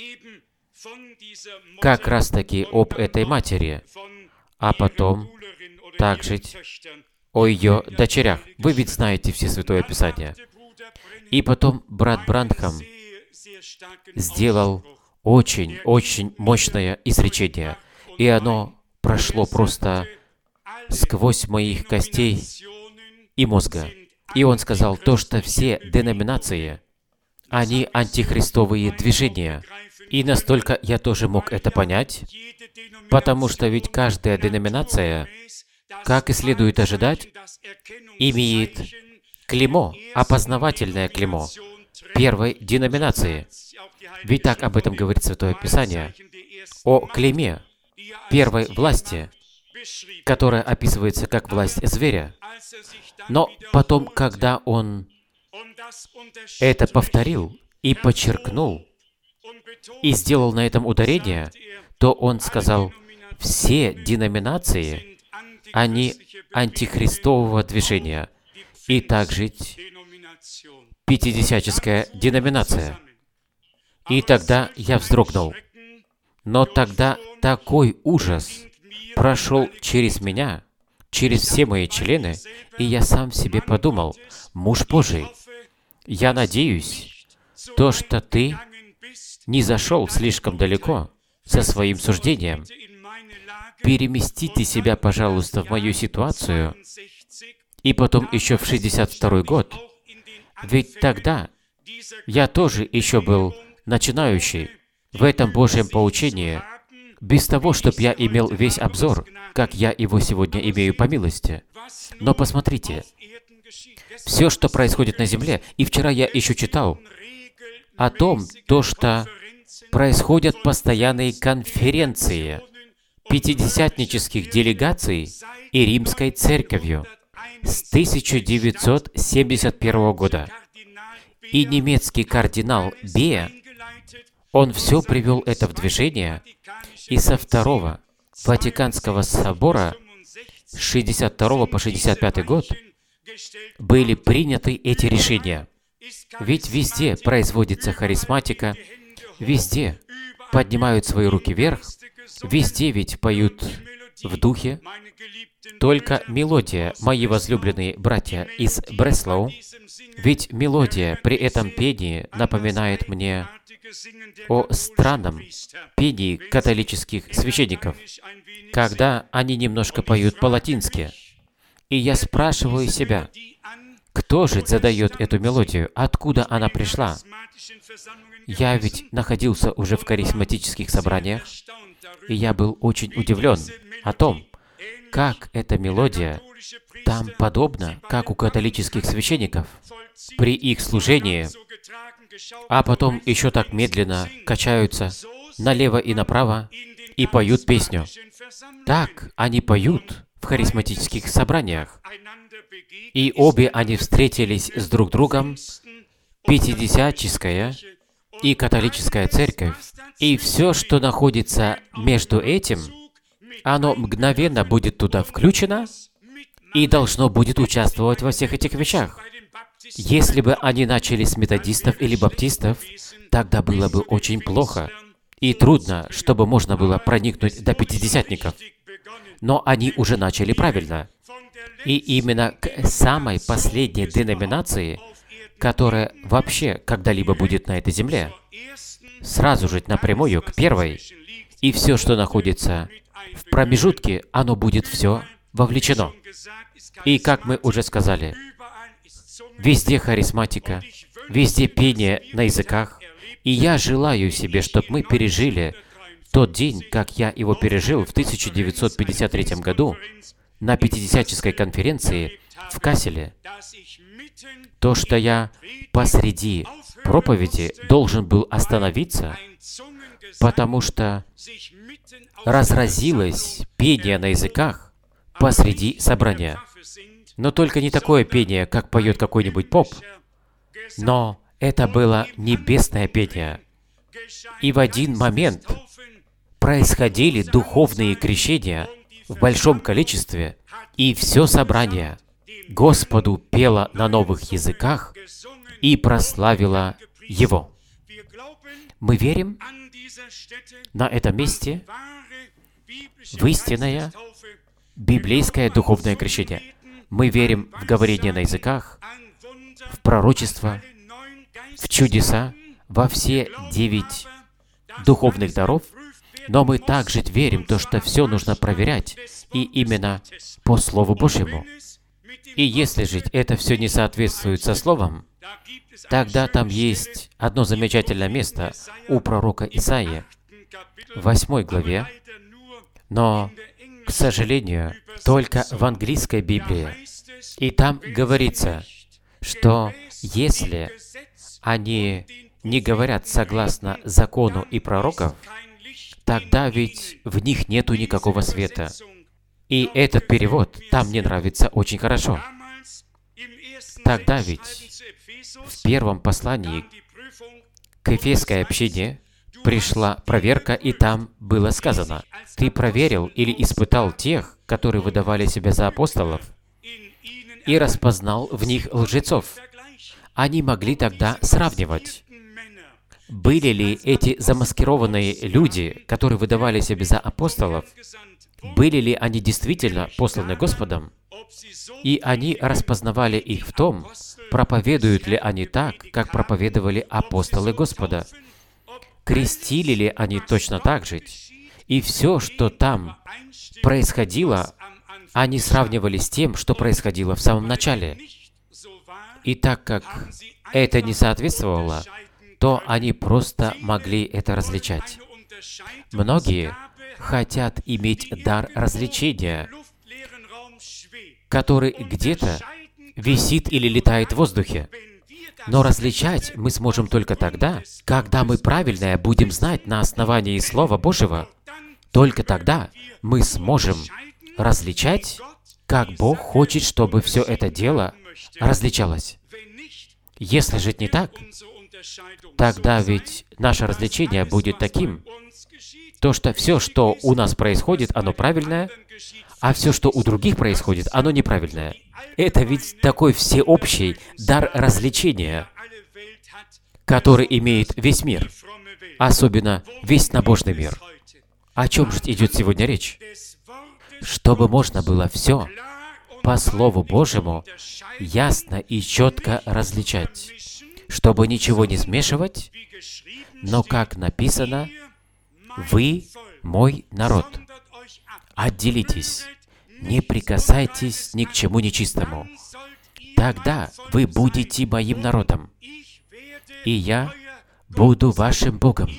Как раз-таки об этой матери, а потом также о ее дочерях. Вы ведь знаете все Святое Писание. И потом брат Бранхам сделал очень мощное изречение, и оно прошло просто сквозь моих костей и мозга. И он сказал то, что все деноминации, они антихристовые движения. И настолько я тоже мог это понять, потому что ведь каждая деноминация, как и следует ожидать, имеет клеймо, опознавательное клеймо первой деноминации. Ведь так об этом говорит Святое Писание, о клейме первой власти, которая описывается как власть зверя. Но потом, когда он это повторил и подчеркнул, и сделал на этом ударение, то он сказал, все деноминации, они антихристового движения, и также пятидесяческая деноминация. И тогда я вздрогнул. Но тогда такой ужас прошел через меня, через все мои члены, и я сам себе подумал, муж Божий, я надеюсь, то, что ты не зашел слишком далеко со своим суждением. Переместите себя, пожалуйста, в мою ситуацию, и потом еще в 62-й год. Ведь тогда я тоже еще был начинающий в этом Божьем поучении, без того, чтобы я имел весь обзор, как я его сегодня имею по милости. Но посмотрите, все, что происходит на земле, и вчера я еще читал о том, что происходят постоянные конференции пятидесятнических делегаций и Римской Церковью с 1971 года. И немецкий кардинал Беа, он все привел это в движение, и со Второго Ватиканского собора с 62 по 65 год были приняты эти решения. Ведь везде производится харизматика, везде поднимают свои руки вверх, везде ведь поют в духе. Только мелодия, мои возлюбленные братья из Бреслау, ведь мелодия при этом пении напоминает мне о странном пении католических священников, когда они немножко поют по-латински. И я спрашиваю себя, кто же задает эту мелодию? Откуда она пришла? Я ведь находился уже в харизматических собраниях, и я был очень удивлен о том, как эта мелодия там подобна, как у католических священников при их служении, а потом еще так медленно качаются налево и направо и поют песню. Так они поют в харизматических собраниях. И обе они встретились с друг другом, пятидесятческая и католическая церковь. И все, что находится между этим, оно мгновенно будет туда включено и должно будет участвовать во всех этих вещах. Если бы они начали с методистов или баптистов, тогда было бы очень плохо и трудно, чтобы можно было проникнуть до пятидесятников. Но они уже начали правильно. И именно к самой последней деноминации, которая вообще когда-либо будет на этой земле, сразу же напрямую к первой, и все, что находится в промежутке, оно будет все вовлечено. И как мы уже сказали, везде харизматика, везде пение на языках. И я желаю себе, чтобы мы пережили тот день, как я его пережил в 1953 году на Пятидесятческой конференции в Касселе. То, что я посреди проповеди должен был остановиться, потому что разразилось пение на языках посреди собрания. Но только не такое пение, как поет какой-нибудь поп, но это было небесное пение. И в один момент происходили духовные крещения в большом количестве, и все собрание Господу пело на новых языках и прославило Его. Мы верим на этом месте в истинное библейское духовное крещение. Мы верим в говорение на языках, в пророчество, в чудеса, во все 9 духовных даров, но мы также верим, что все нужно проверять, и именно по Слову Божьему. И если же это все не соответствует со Словом, Тогда там есть одно замечательное место у пророка Исаии, в 8 главе, но, к сожалению, только в английской Библии. И там говорится, что если они не говорят согласно закону и пророков, тогда ведь в них нету никакого света. И этот перевод там мне нравится очень хорошо. Тогда ведь в первом послании к Ефесской общине пришла проверка, и там было сказано: «Ты проверил или испытал тех, которые выдавали себя за апостолов, и распознал в них лжецов». Они могли тогда сравнивать, были ли эти замаскированные люди, которые выдавали себя за апостолов, были ли они действительно посланы Господом, и они распознавали их в том, проповедуют ли они так, как проповедовали апостолы Господа, крестили ли они точно так же, и все, что там происходило, они сравнивали с тем, что происходило в самом начале. И так как это не соответствовало, то они просто могли это различать. Многие хотят иметь дар развлечения, который где-то висит или летает в воздухе. Но различать мы сможем только тогда, когда мы правильное будем знать на основании Слова Божьего. Только тогда мы сможем различать, как Бог хочет, чтобы все это дело различалось. Если же не так, тогда ведь наше развлечение будет таким, то что все, что у нас происходит, оно правильное, а все, что у других происходит, оно неправильное. Это ведь такой всеобщий дар развлечения, который имеет весь мир, особенно весь набожный мир. О чем же идет сегодня речь? Чтобы можно было все по Слову Божьему ясно и четко различать, чтобы ничего не смешивать, но, как написано, «Вы мой народ, отделитесь, не прикасайтесь ни к чему нечистому. Тогда вы будете моим народом, и я буду вашим Богом.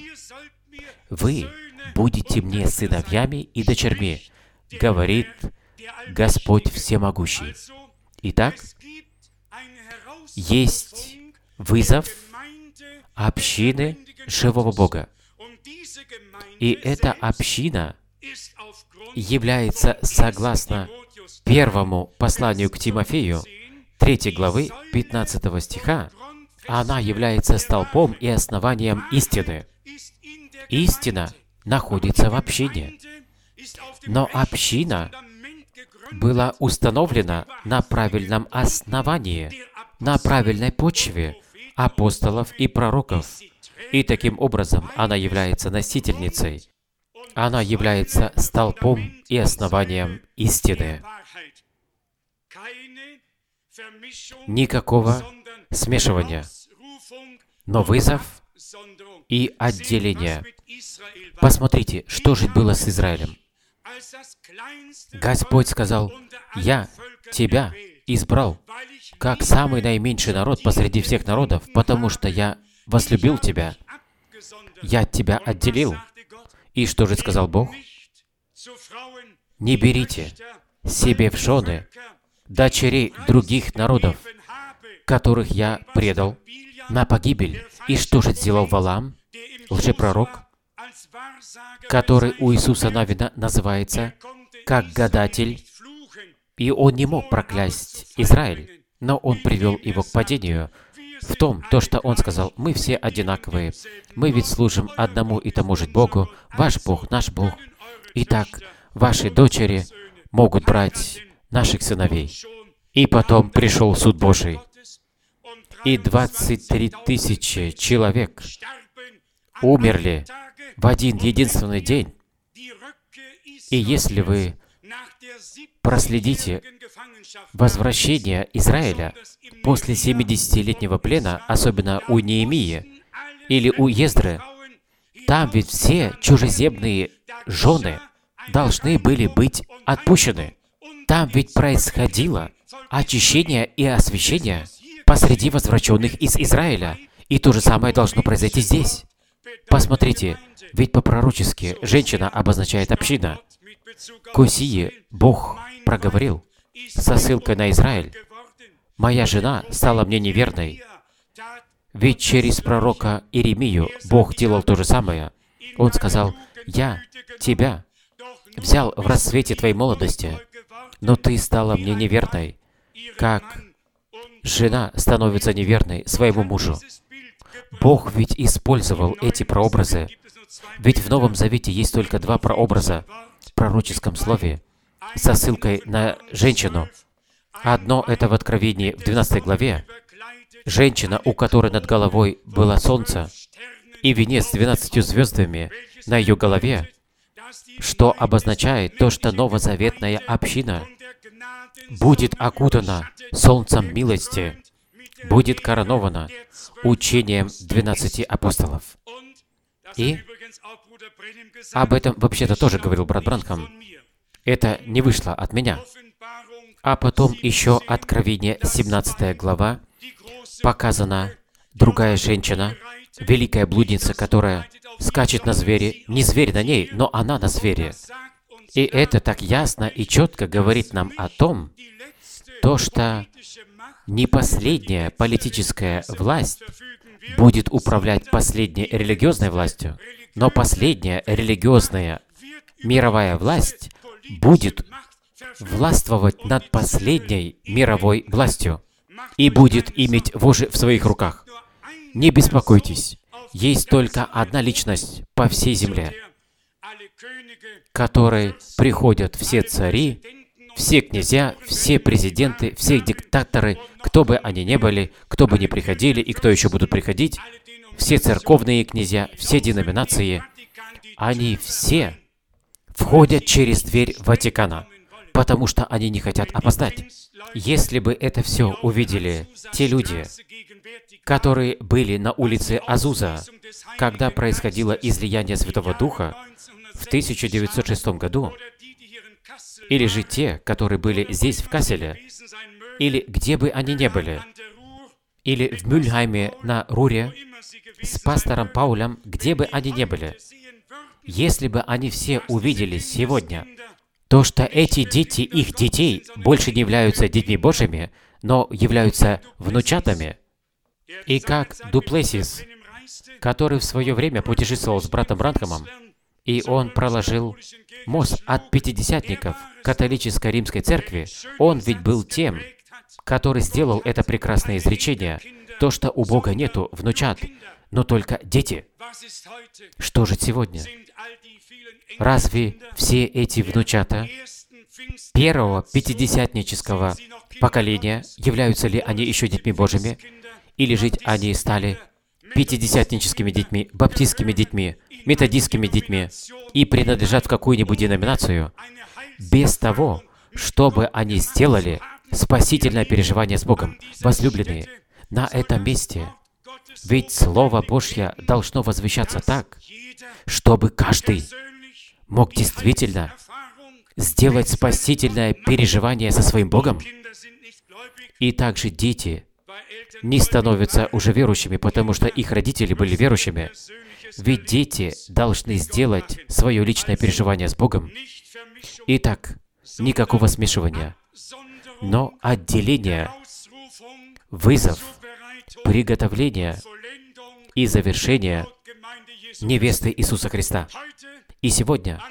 Вы будете мне сыновьями и дочерьми, говорит Господь Всемогущий». Итак, есть вызов общины живого Бога. И эта община является, согласно первому посланию к Тимофею, 3 главы 15 стиха, она является столпом и основанием истины. Истина находится в общине. Но община была установлена на правильном основании, на правильной почве апостолов и пророков. И таким образом она является носительницей. Она является столпом и основанием истины. Никакого смешивания, но вызов и отделение. Посмотрите, что же было с Израилем. Господь сказал: «Я тебя избрал как самый наименьший народ посреди всех народов, потому что я возлюбил тебя. Я тебя отделил». И что же сказал Бог? «Не берите себе в жены дочерей других народов, которых я предал на погибель». И что же сделал Валаам, лжепророк, который у Иисуса Навина называется как гадатель, и он не мог проклясть Израиль, но он привел его к падению в том, что он сказал: «Мы все одинаковые, мы ведь служим одному и тому же Богу, ваш Бог, наш Бог. Итак, ваши дочери могут брать наших сыновей». И потом пришел суд Божий, и 23 тысячи человек умерли в один единственный день. И если вы проследите возвращение Израиля после 70-летнего плена, особенно у Неемии или у Ездры, там ведь все чужеземные жены должны были быть отпущены. Там ведь происходило очищение и освящение. посреди возвращенных из Израиля. И то же самое должно произойти здесь. Посмотрите, ведь по-пророчески женщина обозначает община. К Осии Бог проговорил со ссылкой на Израиль: «Моя жена стала мне неверной». Ведь через пророка Иеремию Бог делал то же самое. Он сказал: «Я тебя взял в расцвете твоей молодости, но ты стала мне неверной, как жена становится неверной своему мужу». Бог ведь использовал эти прообразы. Ведь в Новом Завете есть только два прообраза в пророческом слове со ссылкой на женщину. Одно — это в Откровении в 12 главе. Женщина, у которой над головой было солнце, и венец с 12 звездами на ее голове, что обозначает то, что новозаветная община будет окутана солнцем милости, будет коронована учением 12 апостолов. И об этом вообще-то тоже говорил брат Бранхам. Это не вышло от меня. А потом еще Откровение 17 глава, показана другая женщина, великая блудница, которая скачет на звере. Не зверь на ней, но она на звере. И это так ясно и четко говорит нам о том, то, что не последняя политическая власть будет управлять последней религиозной властью, но последняя религиозная мировая власть будет властвовать над последней мировой властью и будет иметь вожжи в своих руках. Не беспокойтесь, есть только одна личность по всей земле, к которой приходят все цари, все князья, все президенты, все диктаторы, кто бы они ни были, кто бы ни приходили и кто еще будут приходить, все церковные князья, все деноминации, они все входят через дверь Ватикана, потому что они не хотят опоздать. Если бы это все увидели те люди, которые были на улице Азуза, когда происходило излияние Святого Духа в 1906 году, или же те, которые были здесь, в Касселе, или где бы они ни были, или в Мюльхайме на Руре, с пастором Паулем, где бы они ни были, если бы они все увидели сегодня то, что эти дети их детей больше не являются детьми Божьими, но являются внучатами, и как Дуплесис, который в свое время путешествовал с братом Бранхамом, и он проложил мост от пятидесятников католической римской церкви, он ведь был тем, который сделал это прекрасное изречение, то, что у Бога нету внучат, но только дети. Что же сегодня? Разве все эти внучата первого пятидесятнического поколения, являются ли они еще детьми Божьими, или же они стали пятидесятническими детьми, баптистскими детьми, методистскими детьми и принадлежат в какую-нибудь деноминацию, без того, чтобы они сделали спасительное переживание с Богом. Возлюбленные, на этом месте ведь Слово Божье должно возвещаться так, чтобы каждый мог действительно сделать спасительное переживание со своим Богом. И также дети не становятся уже верующими, потому что их родители были верующими. Ведь дети должны сделать свое личное переживание с Богом. Итак, никакого смешивания, но отделение, вызов, приготовление и завершение невесты Иисуса Христа. И сегодня,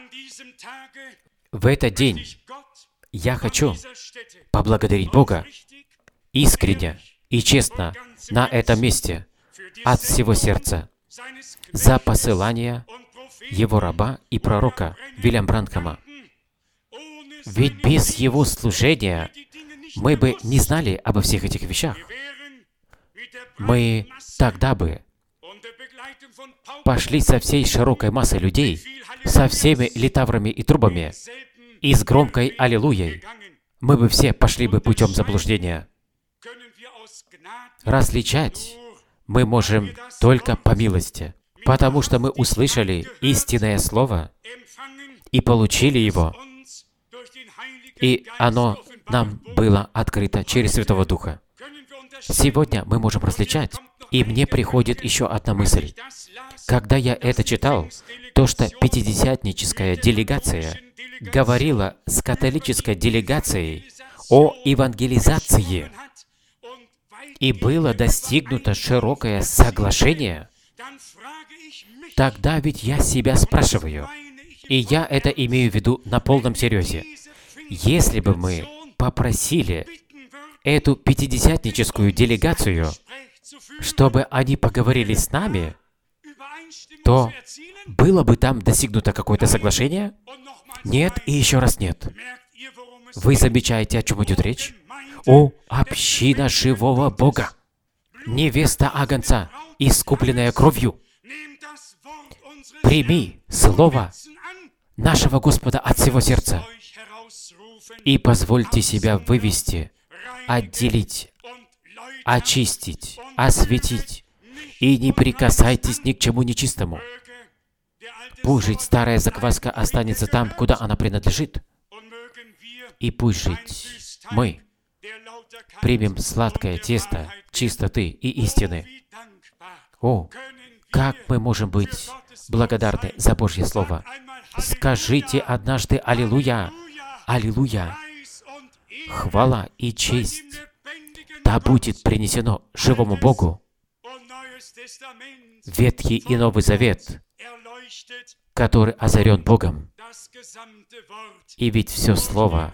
в этот день, я хочу поблагодарить Бога искренне и честно на этом месте от всего сердца за посылание Его раба и пророка Вильям Бранхама. Ведь без Его служения мы бы не знали обо всех этих вещах. Мы тогда бы пошли со всей широкой массой людей, со всеми литаврами и трубами, и с громкой «Аллилуйей». Мы бы все пошли бы путем заблуждения. Различать мы можем только по милости, потому что мы услышали истинное Слово и получили его, и оно нам было открыто через Святого Духа. Сегодня мы можем различать, и мне приходит еще одна мысль. Когда я это читал, то, что пятидесятническая делегация говорила с католической делегацией о евангелизации, и было достигнуто широкое соглашение, тогда ведь я себя спрашиваю, и я это имею в виду на полном серьезе, если бы мы попросили эту пятидесятническую делегацию, чтобы они поговорили с нами, то было бы там достигнуто какое-то соглашение? Нет и еще раз нет. Вы замечаете, о чем идет речь? О, община живого Бога, невеста Агнца, искупленная кровью. Прими слово нашего Господа от всего сердца и позвольте себя вывести, отделить, очистить, осветить, и не прикасайтесь ни к чему нечистому. Пусть жить старая закваска останется там, куда она принадлежит, и пусть жить мы примем сладкое тесто чистоты и истины. О, как мы можем быть благодарны за Божье Слово. Скажите однажды «Аллилуйя! Аллилуйя!» Хвала и честь да будет принесено живому Богу. Ветхий и Новый Завет, который озарен Богом. И ведь все Слово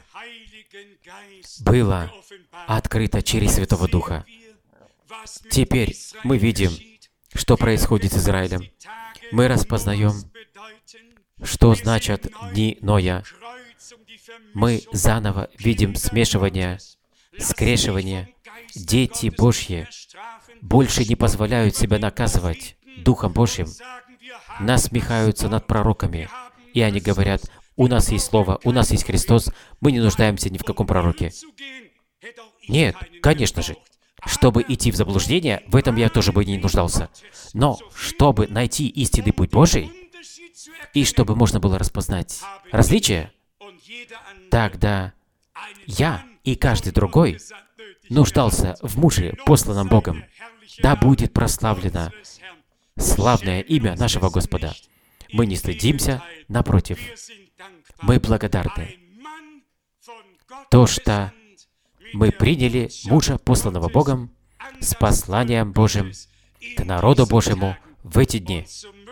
было открыто через Святого Духа. Теперь мы видим, что происходит с Израилем. Мы распознаем, что значат дни Ноя. Мы заново видим смешивание, скрешивание. Дети Божьи больше не позволяют себя наказывать Духом Божьим, насмехаются над пророками, и они говорят: «У нас есть Слово, у нас есть Христос, мы не нуждаемся ни в каком пророке». Нет, конечно же. Чтобы идти в заблуждение, в этом я тоже бы не нуждался. Но чтобы найти истинный путь Божий, и чтобы можно было распознать различия, тогда я и каждый другой нуждался в муже, посланном Богом. Да будет прославлено славное имя нашего Господа. Мы не стыдимся, напротив, мы благодарны. То, что мы приняли мужа, посланного Богом, с посланием Божьим к народу Божьему в эти дни.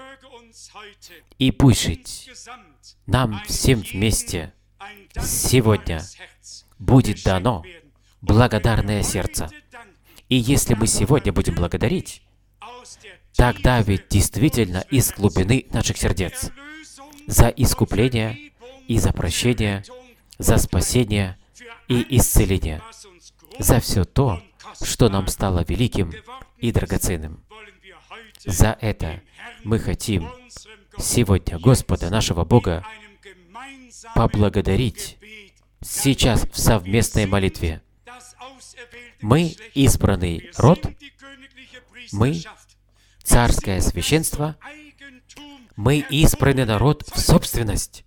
И пусть жить нам всем вместе сегодня будет дано благодарное сердце. И если мы сегодня будем благодарить, тогда ведь действительно из глубины наших сердец за искупление и за прощение, за спасение и исцеление, за все то, что нам стало великим и драгоценным. За это мы хотим сегодня Господа нашего Бога поблагодарить сейчас в совместной молитве. Мы избранный род, мы царское священство, мы избранный народ в собственность.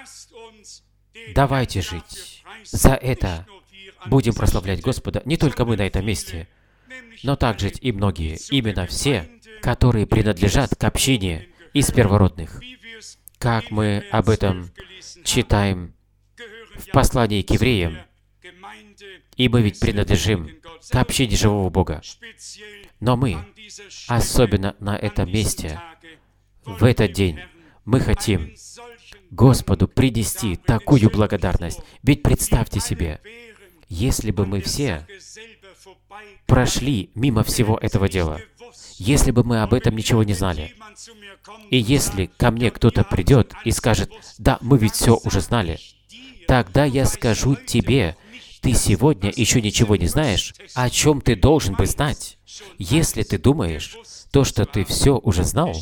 Давайте жить. За это будем прославлять Господа не только мы на этом месте, но также и многие, именно все, которые принадлежат к общине из первородных. Как мы об этом читаем в послании к евреям, и мы ведь принадлежим к общине живого Бога. Но мы, особенно на этом месте, в этот день, мы хотим Господу принести такую благодарность. Ведь представьте себе, если бы мы все прошли мимо всего этого дела, если бы мы об этом ничего не знали, и если ко мне кто-то придет и скажет: «Да, мы ведь все уже знали», тогда я скажу тебе: ты сегодня еще ничего не знаешь, о чем ты должен бы знать. Если ты думаешь, то, что ты все уже знал,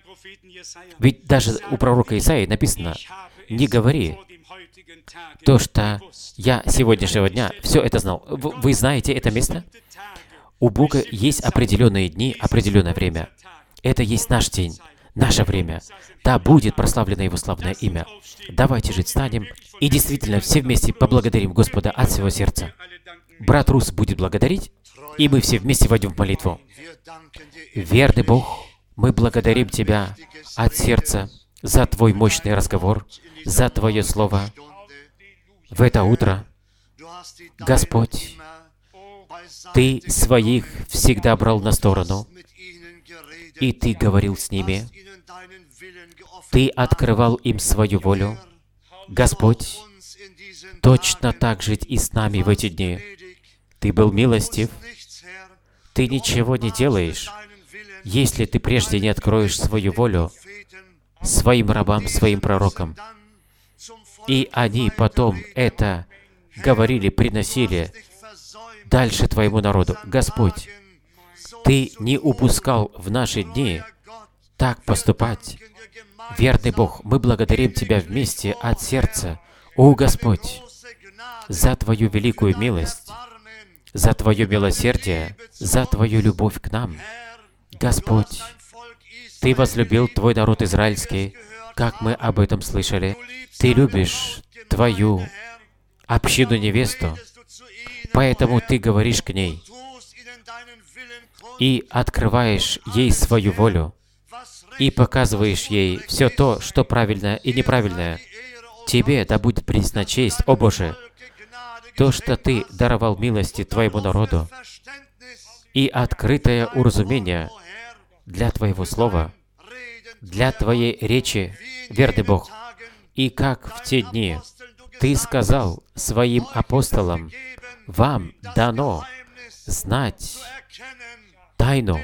ведь даже у пророка Исаии написано: «Не говори то, что я сегодняшнего дня все это знал». Вы знаете это место? У Бога есть определенные дни, определенное время. Это есть наш день, наше время. Да будет прославлено Его славное имя. Давайте же встанем и действительно все вместе поблагодарим Господа от всего сердца. брат Рус будет благодарить, и мы все вместе войдем в молитву. Верный Бог, мы благодарим Тебя от сердца за Твой мощный разговор, за Твое Слово в это утро. Господь, Ты своих всегда брал на сторону, и Ты говорил с ними. Ты открывал им свою волю. Господь, точно так же и с нами в эти дни. Ты был милостив. Ты ничего не делаешь, если Ты прежде не откроешь свою волю своим рабам, своим пророкам. И они потом это говорили, приносили дальше Твоему народу. Господь, Ты не упускал в наши дни так поступать. Верный Бог, мы благодарим Тебя вместе от сердца, о Господь, за Твою великую милость, за Твое милосердие, за Твою любовь к нам. Господь, Ты возлюбил Твой народ израильский, как мы об этом слышали. Ты любишь Твою общину невесту, поэтому Ты говоришь к ней и открываешь ей свою волю, и показываешь ей все то, что правильное и неправильное. Тебе да будет принесена честь, о Боже, то, что Ты даровал милости Твоему народу и открытое уразумение для Твоего Слова, для Твоей речи, верный Бог. И как в те дни Ты сказал Своим апостолам, вам дано знать тайну,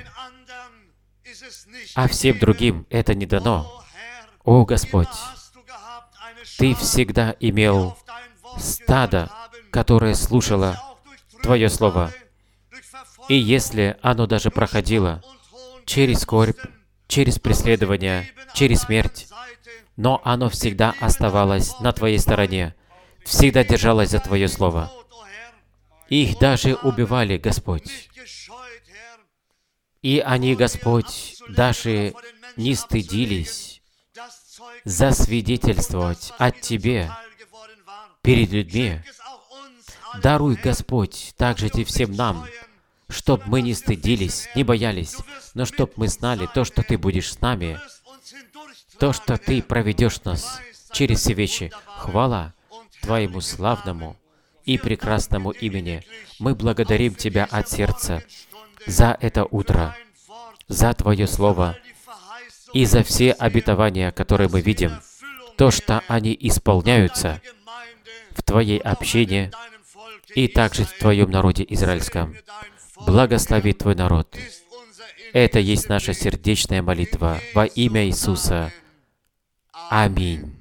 а всем другим это не дано. О Господь, Ты всегда имел стадо, которое слушало Твое Слово. И если оно даже проходило через скорбь, через преследование, через смерть, но оно всегда оставалось на Твоей стороне, всегда держалось за Твое Слово. Их даже убивали, Господь. И они, Господь, даже не стыдились засвидетельствовать от Тебе перед людьми. Даруй, Господь, также Ты всем нам, чтоб мы не стыдились, не боялись, но чтоб мы знали то, что Ты будешь с нами, то, что Ты проведешь нас через все вещи. Хвала Твоему славному и прекрасному имени. Мы благодарим Тебя от сердца за это утро, за Твое Слово и за все обетования, которые мы видим, то, что они исполняются в Твоей общине и также в Твоем народе израильском. Благослови Твой народ. Это есть наша сердечная молитва во имя Иисуса. Аминь.